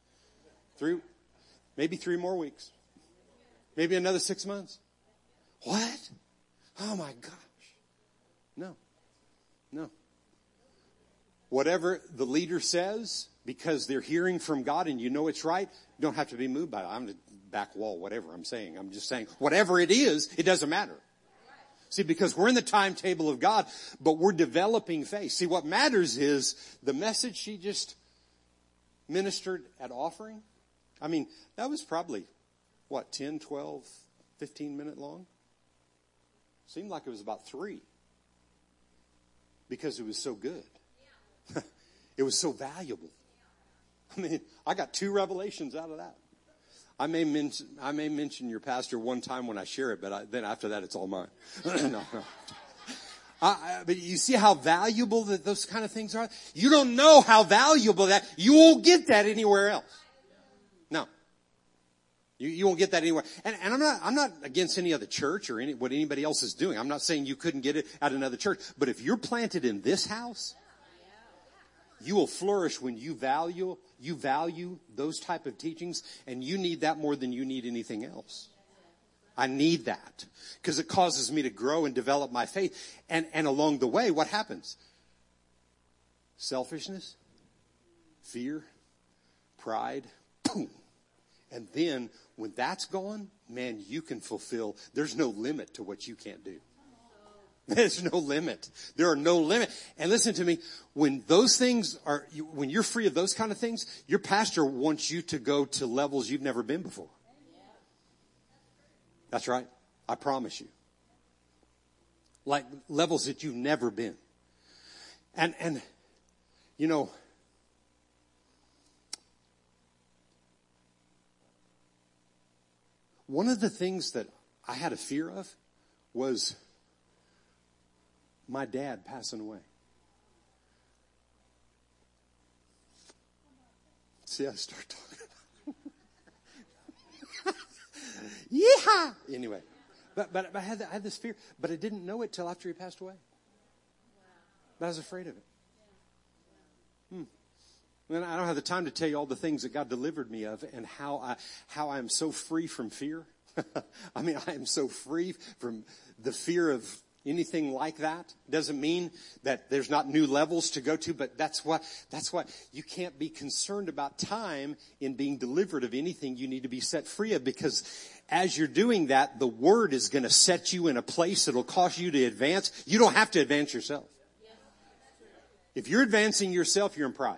Maybe 3 more weeks. Maybe another 6 months. What? Oh my gosh. No. Whatever the leader says, because they're hearing from God and you know it's right, you don't have to be moved by it. I'm the back wall, whatever I'm saying. I'm just saying, whatever it is, it doesn't matter. See, because we're in the timetable of God, but we're developing faith. See, what matters is the message she just ministered at offering. I mean, that was probably, 10, 12, 15-minute long? Seemed like it was about 3. Because it was so good. It was so valuable. I mean, I got 2 revelations out of that. I may mention your pastor one time when I share it, but then after that, it's all mine. No. But you see how valuable that those kind of things are? You don't know how valuable that, you won't get that anywhere else. No. You won't get that anywhere. And I'm not against any other church or what anybody else is doing. I'm not saying you couldn't get it at another church. But if you're planted in this house, you will flourish when you value those type of teachings, and you need that more than you need anything else. I need that because it causes me to grow and develop my faith. And along the way, what happens? Selfishness, fear, pride, boom. And then when that's gone, man, you can fulfill. There's no limit to what you can't do. There's no limit. There are no limit. And listen to me, when those things are, when you're free of those kind of things, your pastor wants you to go to levels you've never been before. That's right. I promise you. Like levels that you've never been. And you know, one of the things that I had a fear of was my dad passing away. See, I start talking about Yeehaw! Anyway, but I had this fear, but I didn't know it till after he passed away. But I was afraid of it. And I don't have the time to tell you all the things that God delivered me of and how I am so free from fear. I mean, I am so free from the fear of anything like that. Doesn't mean that there's not new levels to go to, but that's why you can't be concerned about time in being delivered of anything you need to be set free of, because as you're doing that, the Word is going to set you in a place that'll cause you to advance. You don't have to advance yourself. If you're advancing yourself, you're in pride.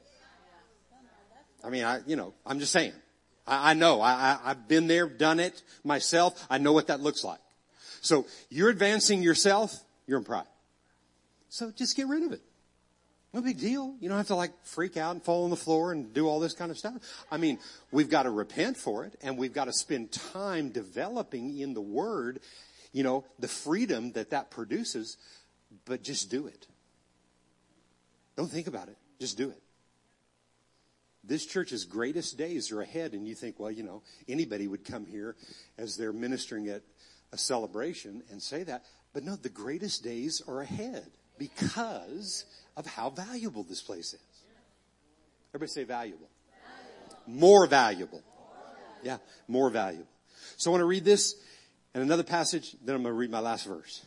I mean, I'm just saying. I know. I've been there, done it myself. I know what that looks like. So you're advancing yourself, you're in pride. So just get rid of it. No big deal. You don't have to freak out and fall on the floor and do all this kind of stuff. I mean, we've got to repent for it, and we've got to spend time developing in the Word, the freedom that produces, but just do it. Don't think about it. Just do it. This church's greatest days are ahead, and you think, well, anybody would come here as they're ministering at a celebration and say that. But no, the greatest days are ahead because of how valuable this place is. Everybody say valuable. More valuable. Yeah, more valuable. So I want to read this and another passage, then I'm going to read my last verse.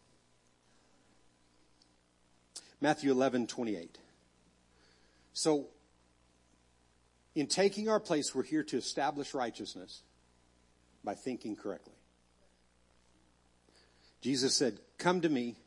Matthew 11:28. So, in taking our place, we're here to establish righteousness by thinking correctly. Jesus said, "Come to me,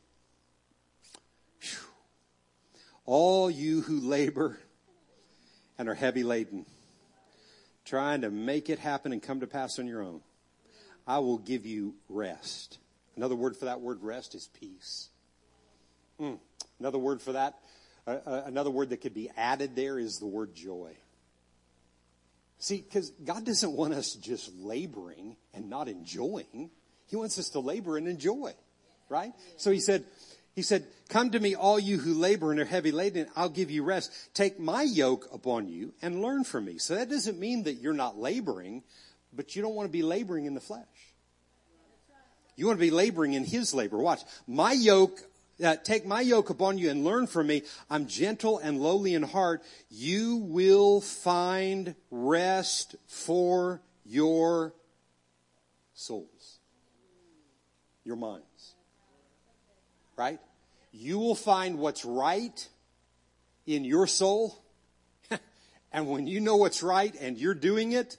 all you who labor and are heavy laden, trying to make it happen and come to pass on your own. I will give you rest." Another word for that word rest is peace. Another word for that, another word that could be added there is the word joy. See, because God doesn't want us just laboring and not enjoying. He wants us to labor and enjoy, right? So he said, "Come to me, all you who labor and are heavy laden, and I'll give you rest. Take my yoke upon you and learn from me." So that doesn't mean that you're not laboring, but you don't want to be laboring in the flesh. You want to be laboring in His labor. Watch. My yoke Take my yoke upon you and learn from me. I'm gentle and lowly in heart. You will find rest for your souls, your minds. Right? You will find what's right in your soul. And when you know what's right and you're doing it,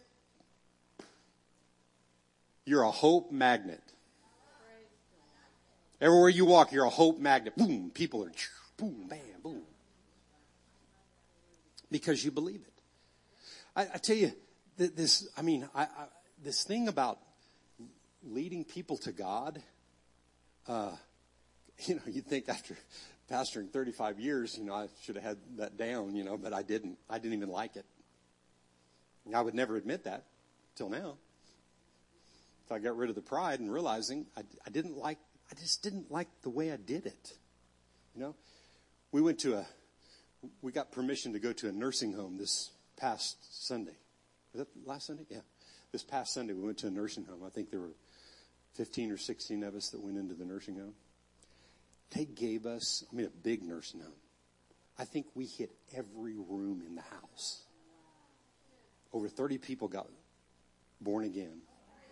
you're a hope magnet. Everywhere you walk, you're a hope magnet. Boom, people are boom, bam, boom. Because you believe it. I tell you, this thing about leading people to God, you'd think after pastoring 35 years, I should have had that down, but I didn't. I didn't even like it. I would never admit that till now. So I got rid of the pride and realizing I just didn't like the way I did it. We got permission to go to a nursing home this past Sunday. Was that last Sunday? Yeah. This past Sunday we went to a nursing home. I think there were 15 or 16 of us that went into the nursing home. They gave us, a big nursing home. I think we hit every room in the house. Over 30 people got born again.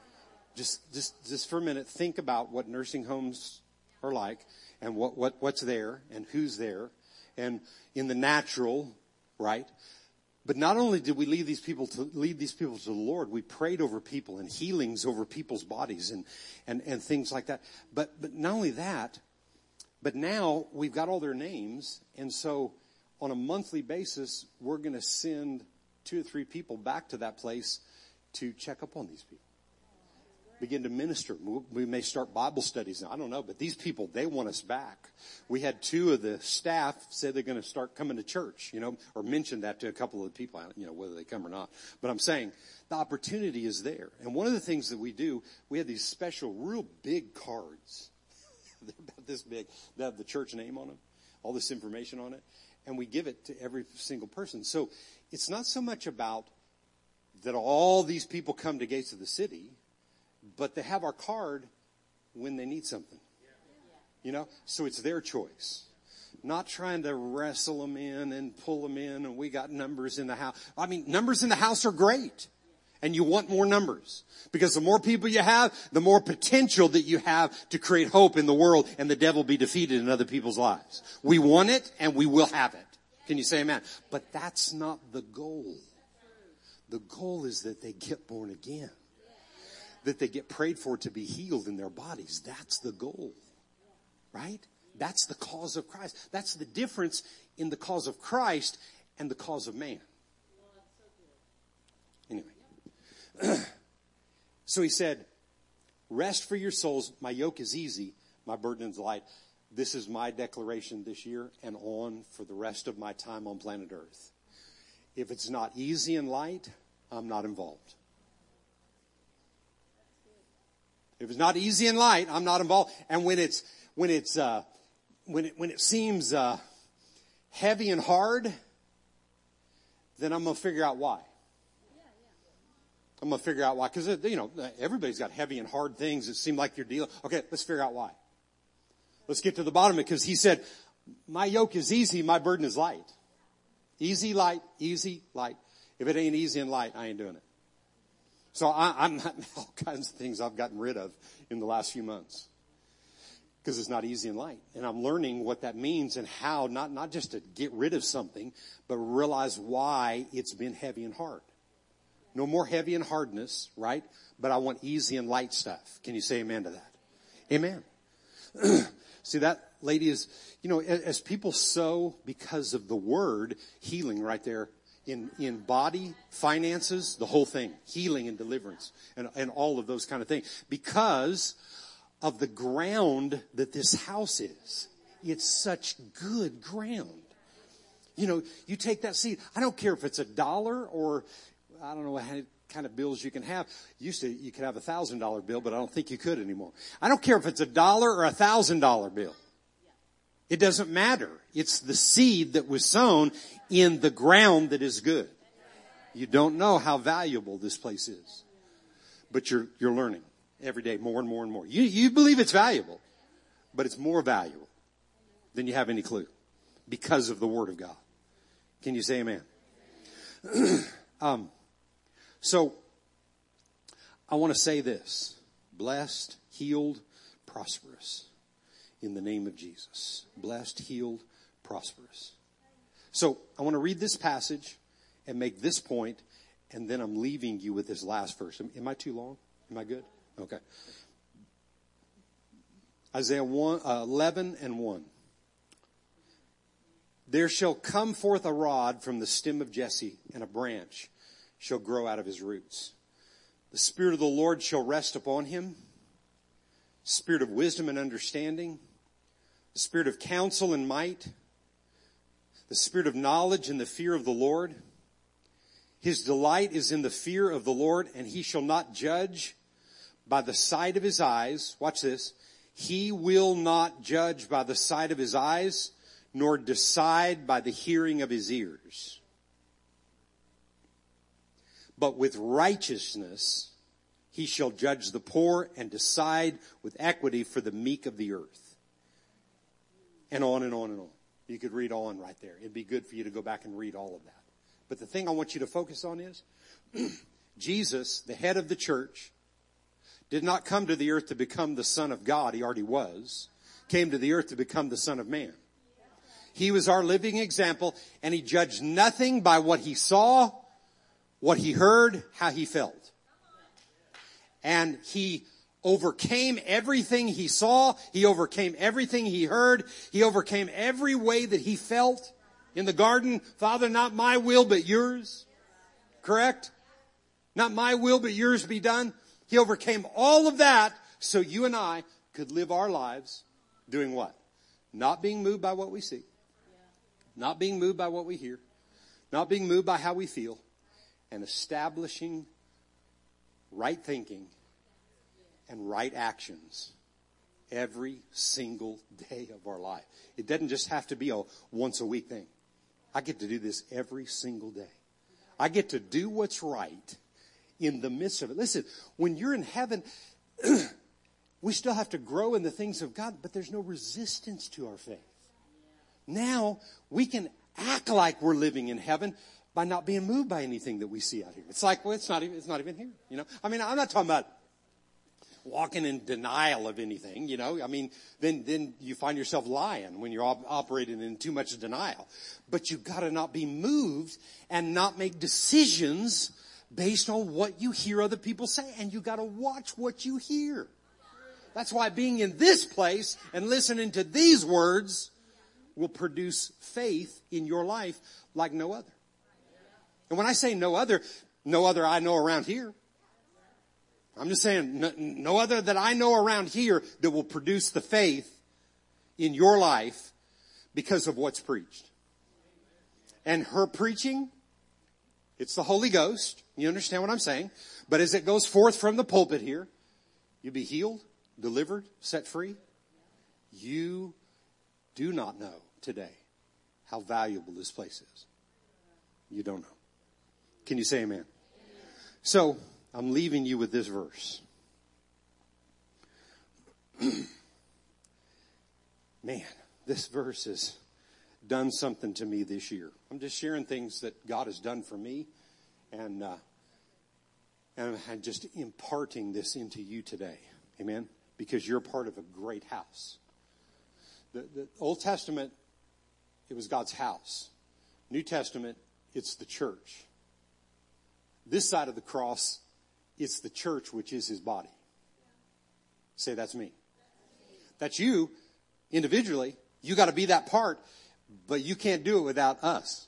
Just for a minute, think about what nursing homes are like and what's there and who's there and in the natural, right? But not only did we lead these people to the Lord, we prayed over people and healings over people's bodies and things like that. But not only that, but now we've got all their names, and so on a monthly basis, we're going to send 2 or 3 people back to that place to check up on these people. Begin to minister. We may start Bible studies. I don't know, but these people, they want us back. We had 2 of the staff say they're going to start coming to church, or mention that to a couple of the people, whether they come or not. But I'm saying the opportunity is there. And one of the things that we do, we have these special, real big cards. They're about this big. They have the church name on them, all this information on it, and we give it to every single person. So it's not so much about that all these people come to Gates of the City, but they have our card when they need something. So it's their choice. Not trying to wrestle them in and pull them in, and we got numbers in the house. Numbers in the house are great. And you want more numbers. Because the more people you have, the more potential that you have to create hope in the world and the devil be defeated in other people's lives. We want it and we will have it. Can you say amen? But that's not the goal. The goal is that they get born again. That they get prayed for to be healed in their bodies. That's the goal. Right? That's the cause of Christ. That's the difference in the cause of Christ and the cause of man. Anyway. So he said, rest for your souls. My yoke is easy. My burden is light. This is my declaration this year and on for the rest of my time on planet Earth. If it's not easy and light, I'm not involved. If it's not easy and light, I'm not involved. And when it seems heavy and hard, then I'm going to figure out why. I'm going to figure out why. Because, everybody's got heavy and hard things that seem like you're dealing. Okay, let's figure out why. Let's get to the bottom of it. Because he said, my yoke is easy, my burden is light. Easy, light, easy, light. If it ain't easy and light, I ain't doing it. So I'm all kinds of things I've gotten rid of in the last few months. Because it's not easy and light. And I'm learning what that means and how, not just to get rid of something, but realize why it's been heavy and hard. No more heavy and hardness, right? But I want easy and light stuff. Can you say amen to that? Amen. See, that lady is, as people sow because of the word, healing right there in body, finances, the whole thing, healing and deliverance and all of those kind of things. Because of the ground that this house is. It's such good ground. You take that seed. I don't care if it's $1 or I don't know what kind of bills you can have. You could have $1,000 bill, but I don't think you could anymore. I don't care if it's $1 or $1,000 bill. It doesn't matter. It's the seed that was sown in the ground that is good. You don't know how valuable this place is, but you're learning every day more and more and more. You believe it's valuable, but it's more valuable. than you have any clue because of the Word of God. Can you say amen? So I want to say this: blessed, healed, prosperous in the name of Jesus. Blessed, healed, prosperous. So I want to read this passage and make this point, and then I'm leaving you with this last verse. Am I too long? Am I good? Okay. Isaiah 11:1. There shall come forth a rod from the stem of Jesse, and a branch shall grow out of his roots. The Spirit of the Lord shall rest upon him, Spirit of wisdom and understanding, the Spirit of counsel and might, the Spirit of knowledge and the fear of the Lord. His delight is in the fear of the Lord, and he shall not judge by the sight of his eyes. Watch this. He will not judge by the sight of his eyes, nor decide by the hearing of his ears. But with righteousness he shall judge the poor and decide with equity for the meek of the earth. And on and on and on. You could read on right there. It'd be good for you to go back and read all of that. But the thing I want you to focus on is Jesus, the head of the church, did not come to the earth to become the Son of God. He already was. Came to the earth to become the Son of Man. He was our living example, and he judged nothing by what he saw, what he heard, how he felt. And he overcame everything he saw. He overcame everything he heard. He overcame every way that he felt in the garden. Father, not my will, but yours. Correct? Not my will, but yours be done. He overcame all of that so you and I could live our lives doing what? Not being moved by what we see. Not being moved by what we hear. Not being moved by how we feel. And establishing right thinking and right actions every single day of our life. It doesn't just have to be a once a week thing. I get to do this every single day. I get to do what's right in the midst of it. Listen, when you're in heaven, we still have to grow in the things of God, but there's no resistance to our faith. Now we can act like we're living in heaven by not being moved by anything that we see out here. It's like, well, it's not even here, you know. I mean, I'm not talking about walking in denial of anything, you know. I mean, then you find yourself lying when you're operating in too much denial. But you've got to not be moved and not make decisions based on what you hear other people say. And you got to watch what you hear. That's why being in this place and listening to these words will produce faith in your life like no other. And when I say no other I know around here. I'm just saying no other that I know around here that will produce the faith in your life because of what's preached. And her preaching, it's the Holy Ghost. You understand what I'm saying? But as it goes forth from the pulpit here, you'll be healed, delivered, set free. You do not know today how valuable this place is. You don't know. Can you say amen? So, I'm leaving you with this verse. Man, this verse has done something to me this year. I'm just sharing things that God has done for me, and I'm just imparting this into you today. Amen? Because you're part of a great house. The Old Testament, it was God's house. New Testament, it's the church. This side of the cross, it's the church, which is his body. Say, that's me. That's you individually. You got to be that part, but you can't do it without us.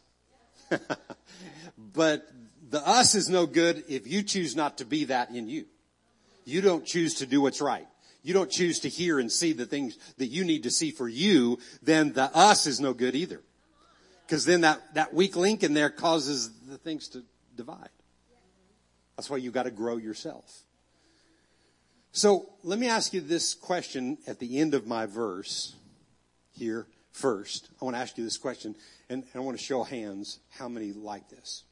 But the us is no good if you choose not to be that in you. You don't choose to do what's right. You don't choose to hear and see the things that you need to see for you, then the us is no good either. Because then that weak link in there causes the things to divide. That's why you got to grow yourself. So let me ask you this question at the end of my verse here first. I want to ask you this question, and I want to show hands how many like this.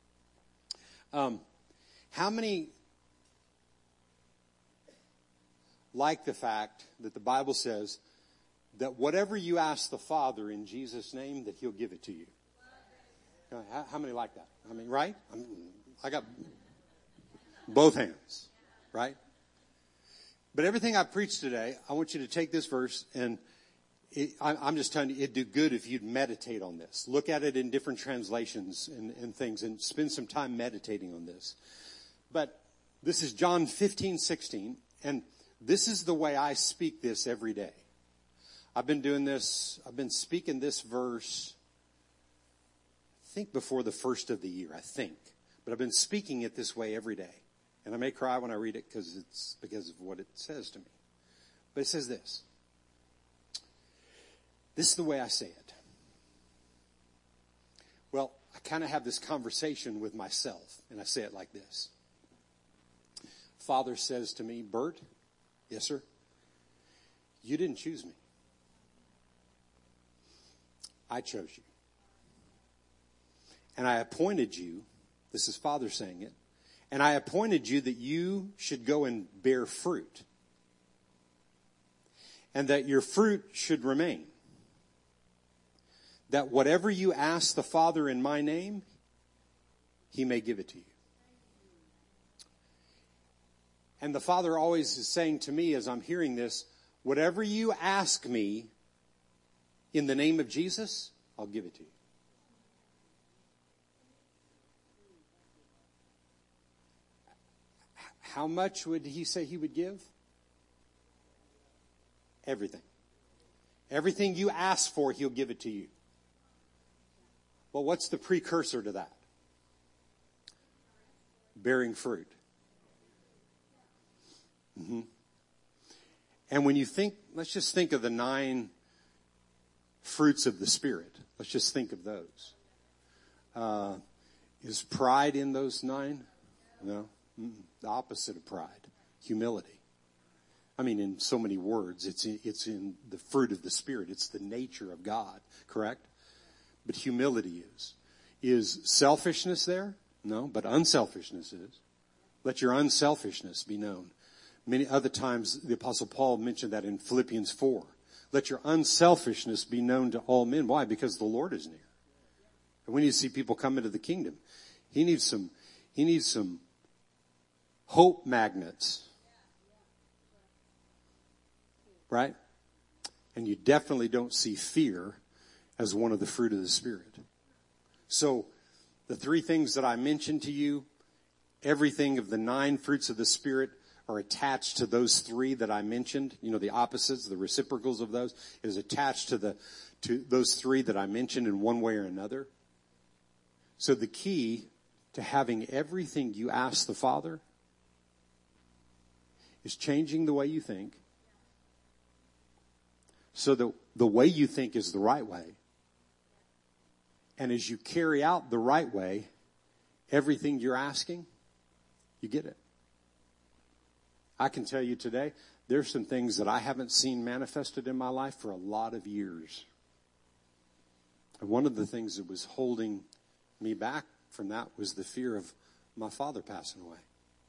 How many like the fact that the Bible says that whatever you ask the Father in Jesus' name, that He'll give it to you. How many like that? I mean, right? I got both hands, right? But everything I preached today, I want you to take this verse, and I'm just telling you, it'd do good if you'd meditate on this. Look at it in different translations and things, and spend some time meditating on this. But this is John 15:16, and this is the way I speak this every day. I've been doing this, I've been speaking this verse, I think before the first of the year, I think. But I've been speaking it this way every day. And I may cry when I read it because of what it says to me. But it says this. This is the way I say it. Well, I kind of have this conversation with myself, and I say it like this. Father says to me, Bert, yes, sir, you didn't choose me. I chose you. And I appointed you, this is Father saying it, and I appointed you that you should go and bear fruit. And that your fruit should remain. That whatever you ask the Father in my name, He may give it to you. And the Father always is saying to me as I'm hearing this, whatever you ask me in the name of Jesus, I'll give it to you. How much would He say He would give? Everything. Everything you ask for, He'll give it to you. Well, what's the precursor to that? Bearing fruit. Mm-hmm. And when you think, let's just think of the 9 fruits of the Spirit. Let's just think of those. Is pride in those 9? No. The opposite of pride. Humility. I mean, in so many words, it's in the fruit of the Spirit. It's the nature of God, correct? But humility is. Is selfishness there? No, but unselfishness is. Let your unselfishness be known. Many other times, the Apostle Paul mentioned that in Philippians 4. Let your unselfishness be known to all men. Why? Because the Lord is near. And we need to see people come into the kingdom. He needs some hope magnets. Right? And you definitely don't see fear as one of the fruit of the Spirit. So, the 3 things that I mentioned to you, everything of the 9 fruits of the Spirit are attached to those 3 that I mentioned. You know, the opposites, the reciprocals of those, is attached to those 3 that I mentioned in one way or another. So the key to having everything you ask the Father is changing the way you think, so that the way you think is the right way. And as you carry out the right way, everything you're asking, you get it. I can tell you today, there's some things that I haven't seen manifested in my life for a lot of years. And one of the things that was holding me back from that was the fear of my father passing away.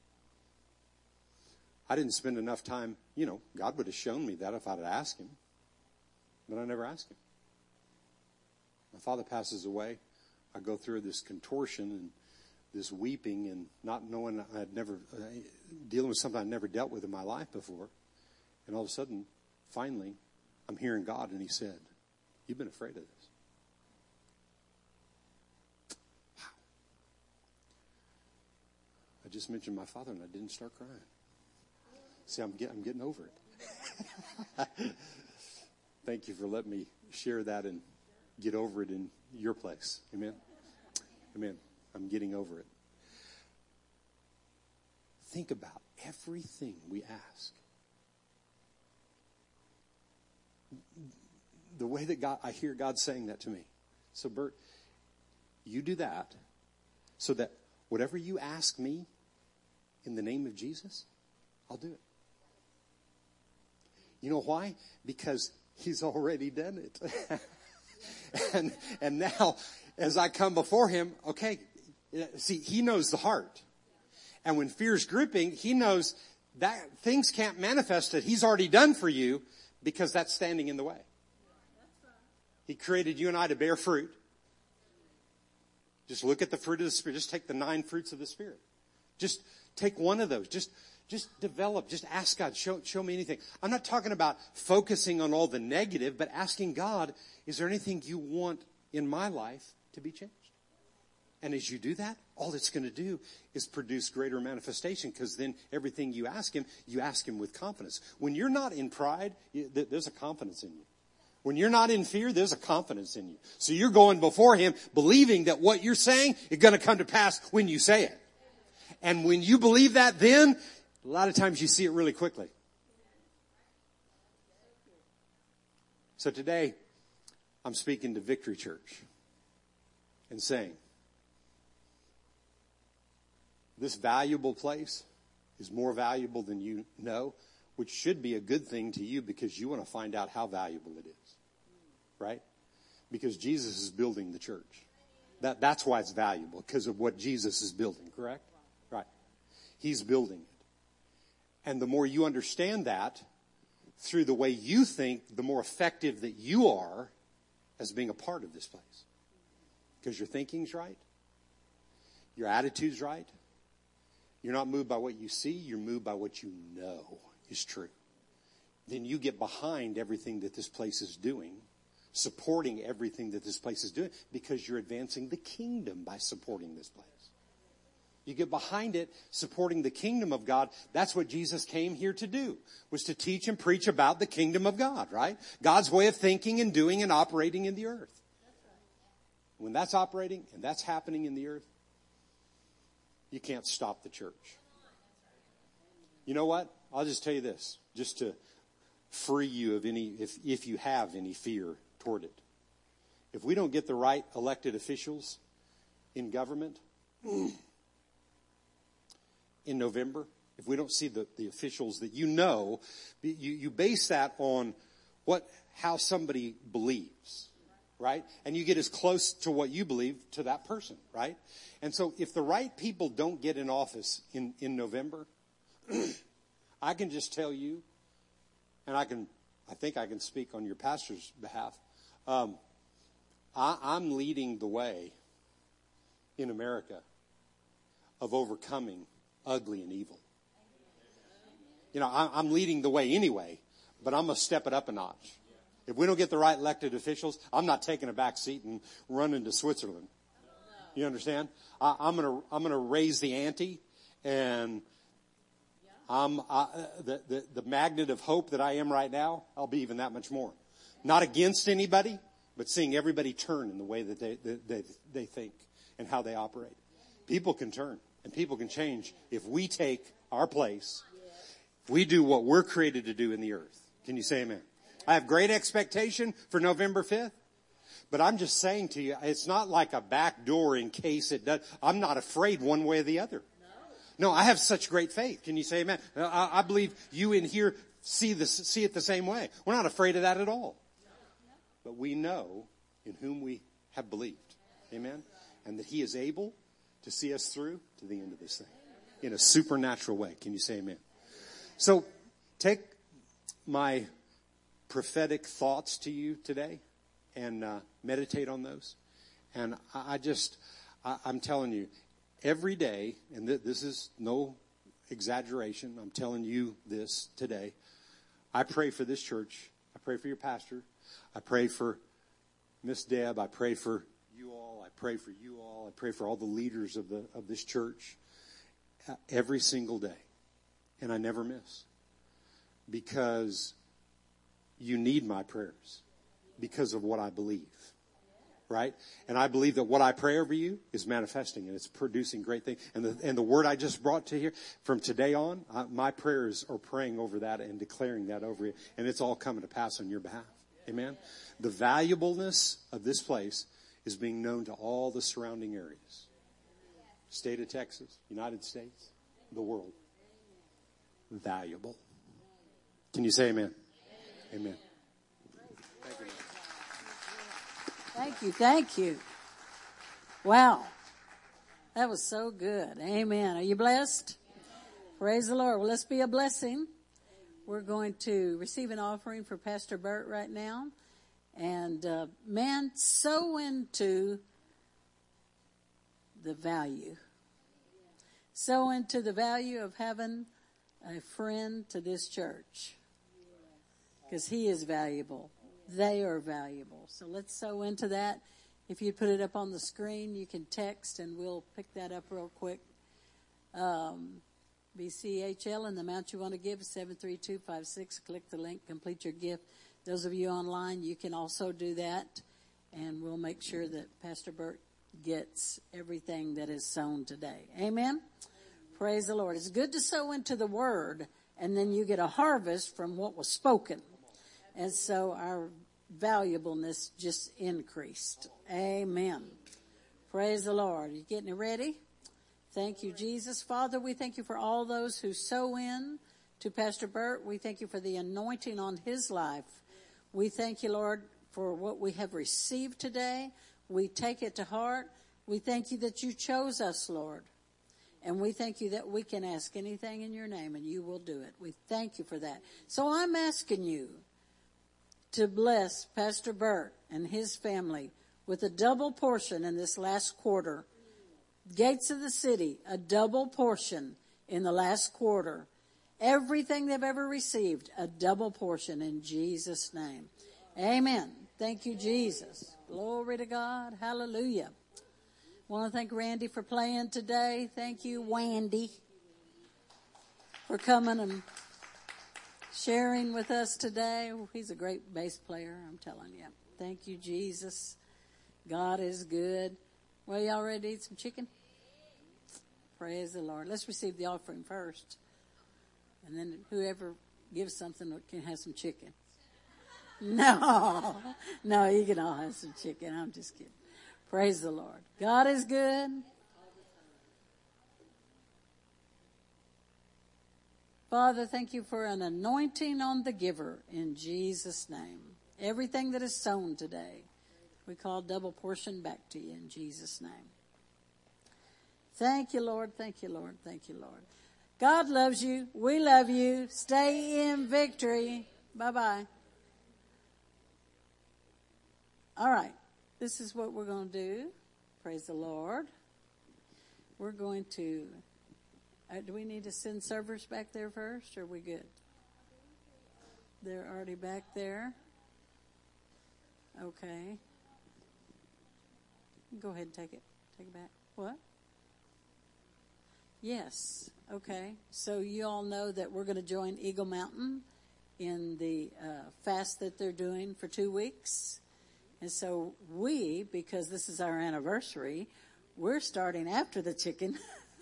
I didn't spend enough time, God would have shown me that if I'd asked Him. But I never asked Him. My father passes away. I go through this contortion and this weeping and not knowing dealing with something I'd never dealt with in my life before. And all of a sudden, finally, I'm hearing God, and He said, "You've been afraid of this." Wow. I just mentioned my father, and I didn't start crying. See, I'm getting over it. Thank you for letting me share that and get over it in your place. Amen? Amen. I'm getting over it. Think about everything we ask. The way that I hear God saying that to me. So, Bert, you do that so that whatever you ask me in the name of Jesus, I'll do it. You know why? Because He's already done it. and now, as I come before Him, okay, see, He knows the heart. And when fear's gripping, He knows that things can't manifest that He's already done for you because that's standing in the way. He created you and I to bear fruit. Just look at the fruit of the Spirit. Just take the 9 fruits of the Spirit. Just take one of those. Just develop. Just ask God, show me anything. I'm not talking about focusing on all the negative, but asking God, is there anything you want in my life to be changed? And as you do that, all it's going to do is produce greater manifestation, because then everything you ask him with confidence. When you're not in pride, there's a confidence in you. When you're not in fear, there's a confidence in you. So you're going before him believing that what you're saying is going to come to pass when you say it. And when you believe that, then a lot of times you see it really quickly. So today, I'm speaking to Victory Church and saying, this valuable place is more valuable than you know, which should be a good thing to you, because you want to find out how valuable it is. Right? Because Jesus is building the church. That's why it's valuable, because of what Jesus is building, correct? Right. He's building it. And the more you understand that through the way you think, the more effective that you are as being a part of this place. Because your thinking's right. Your attitude's right. You're not moved by what you see. You're moved by what you know is true. Then you get behind everything that this place is doing, supporting everything that this place is doing, because you're advancing the kingdom by supporting this place. You get behind it, supporting the kingdom of God. That's what Jesus came here to do, was to teach and preach about the kingdom of God, right? God's way of thinking and doing and operating in the earth. When that's operating and that's happening in the earth, you can't stop the church. You know what? I'll just tell you this, just to free you of any, if you have any fear toward it. If we don't get the right elected officials in government in November, if we don't see the officials that you know, you base that on how somebody believes, right? And you get as close to what you believe to that person, right? And so if the right people don't get in office in November, I can just tell you, and I think I can speak on your pastor's behalf, I'm leading the way in America of overcoming ugly and evil. You know, I'm leading the way anyway, but I'm going to step it up a notch. If we don't get the right elected officials, I'm not taking a back seat and running to Switzerland. You understand? I'm gonna raise the ante, and the magnet of hope that I am right now, I'll be even that much more. Not against anybody, but seeing everybody turn in the way that they think and how they operate. People can turn and people can change if we take our place. If we do what we're created to do in the earth. Can you say amen? I have great expectation for November 5th. But I'm just saying to you, it's not like a back door in case it does. I'm not afraid one way or the other. No, I have such great faith. Can you say amen? I believe you in here see it the same way. We're not afraid of that at all. But we know in whom we have believed. Amen? And that he is able to see us through to the end of this thing in a supernatural way. Can you say amen? So take my prophetic thoughts to you today and meditate on those. And I'm telling you, every day, and this is no exaggeration, I'm telling you this today, I pray for this church. I pray for your pastor. I pray for Miss Deb. I pray for you all. I pray for you all. I pray for all the leaders of this church every single day. And I never miss. Because you need my prayers. Because of what I believe. Right? And I believe that what I pray over you is manifesting and it's producing great things. And the word I just brought to here, from today on, my prayers are praying over that and declaring that over you. And it's all coming to pass on your behalf. Amen? The valuableness of this place is being known to all the surrounding areas. State of Texas, United States, the world. Valuable. Can you say amen? Amen. Thank you. Thank you. Thank you. Wow. That was so good. Amen. Are you blessed? Praise the Lord. Well, let's be a blessing. We're going to receive an offering for Pastor Burt right now. And, man, sow into the value. Sow into the value of having a friend to this church. Because he is valuable. They are valuable. So let's sow into that. If you put it up on the screen, you can text and we'll pick that up real quick. BCHL, and the amount you want to give is 73256. Click the link, complete your gift. Those of you online, you can also do that. And we'll make sure that Pastor Bert gets everything that is sown today. Amen? Praise the Lord. It's good to sow into the word, and then you get a harvest from what was spoken. And so our valuableness just increased. Amen. Praise the Lord. You getting it ready? Thank you, Jesus. Father, we thank you for all those who sow in to Pastor Bert. We thank you for the anointing on his life. We thank you, Lord, for what we have received today. We take it to heart. We thank you that you chose us, Lord. And we thank you that we can ask anything in your name and you will do it. We thank you for that. So I'm asking you to bless Pastor Bert and his family with a double portion in this last quarter. Gates of the City, a double portion in the last quarter. Everything they've ever received, a double portion in Jesus' name. Amen. Thank you, Jesus. Glory to God. Hallelujah. Want to thank Randy for playing today. Thank you, Wandy, for coming and sharing with us today. He's a great bass player, I'm telling you. Thank you, Jesus. God is good. Well, y'all ready to eat some chicken? Praise the Lord. Let's receive the offering first. And then whoever gives something can have some chicken. No, you can all have some chicken. I'm just kidding. Praise the Lord. God is good. Father, thank you for an anointing on the giver in Jesus' name. Everything that is sown today, we call double portion back to you in Jesus' name. Thank you, Lord. Thank you, Lord. Thank you, Lord. God loves you. We love you. Stay in victory. Bye-bye. All right. This is what we're going to do. Praise the Lord. We're going to, do we need to send servers back there first, or are we good? They're already back there. Okay. Go ahead and take it. Take it back. What? Yes. Okay. So you all know that we're going to join Eagle Mountain in the fast that they're doing for 2 weeks. And so we, because this is our anniversary, we're starting after the chicken.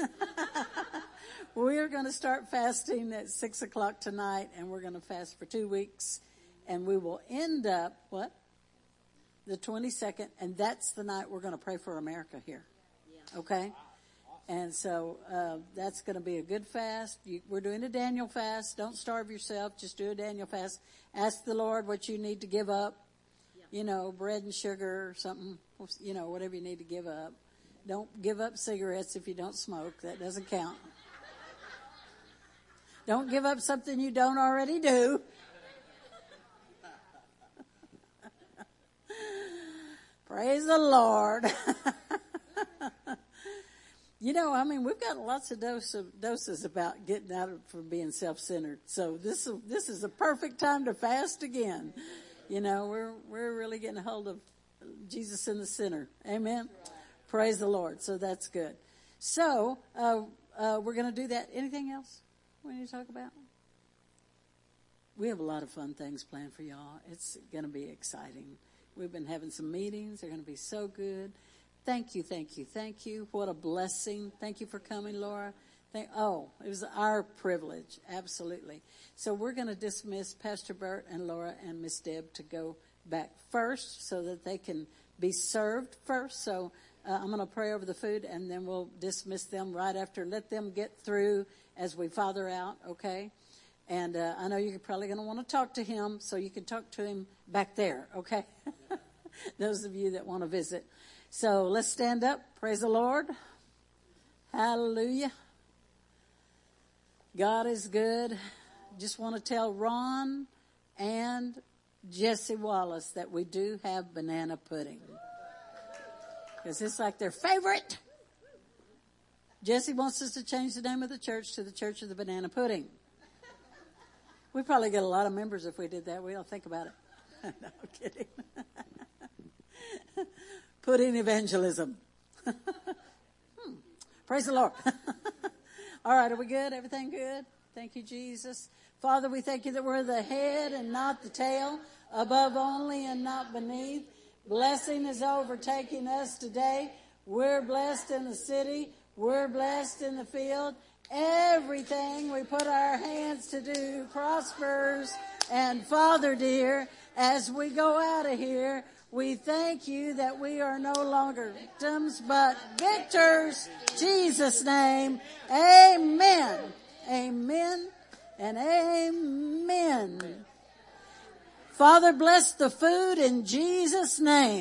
We're going to start fasting at 6 o'clock tonight, and we're going to fast for 2 weeks. And we will end up, what? The 22nd, and that's the night we're going to pray for America here. Okay? And so that's going to be a good fast. We're doing a Daniel fast. Don't starve yourself. Just do a Daniel fast. Ask the Lord what you need to give up. You know, bread and sugar or something, you know, whatever you need to give up. Don't give up cigarettes if you don't smoke. That doesn't count. Don't give up something you don't already do. Praise the Lord. You know, I mean, we've got lots of doses about getting out from being self-centered. So this is the perfect time to fast again. You know, we're really getting a hold of Jesus in the center. Amen. Praise the Lord. So that's good. So we're going to do that. Anything else we need to talk about? We have a lot of fun things planned for y'all. It's going to be exciting. We've been having some meetings. They're going to be so good. Thank you, thank you, thank you. What a blessing. Thank you for coming, Laura. It was our privilege. Absolutely. So we're going to dismiss Pastor Bert and Laura and Miss Deb to go back first so that they can be served first. So I'm going to pray over the food, and then we'll dismiss them right after. Let them get through as we father out, okay? And I know you're probably going to want to talk to him, so you can talk to him back there, okay? Those of you that want to visit. So let's stand up. Praise the Lord. Hallelujah. God is good. Just want to tell Ron and Jesse Wallace that we do have banana pudding. Because it's like their favorite. Jesse wants us to change the name of the church to the Church of the Banana Pudding. We'd probably get a lot of members if we did that. We don't think about it. No, I'm kidding. Pudding evangelism. Praise the Lord. All right, are we good? Everything good? Thank you, Jesus. Father, we thank you that we're the head and not the tail, above only and not beneath. Blessing is overtaking us today. We're blessed in the city. We're blessed in the field. Everything we put our hands to do prospers. And Father dear, as we go out of here, we thank you that we are no longer victims, but victors. Jesus' name, amen. Amen and amen. Father, bless the food in Jesus' name.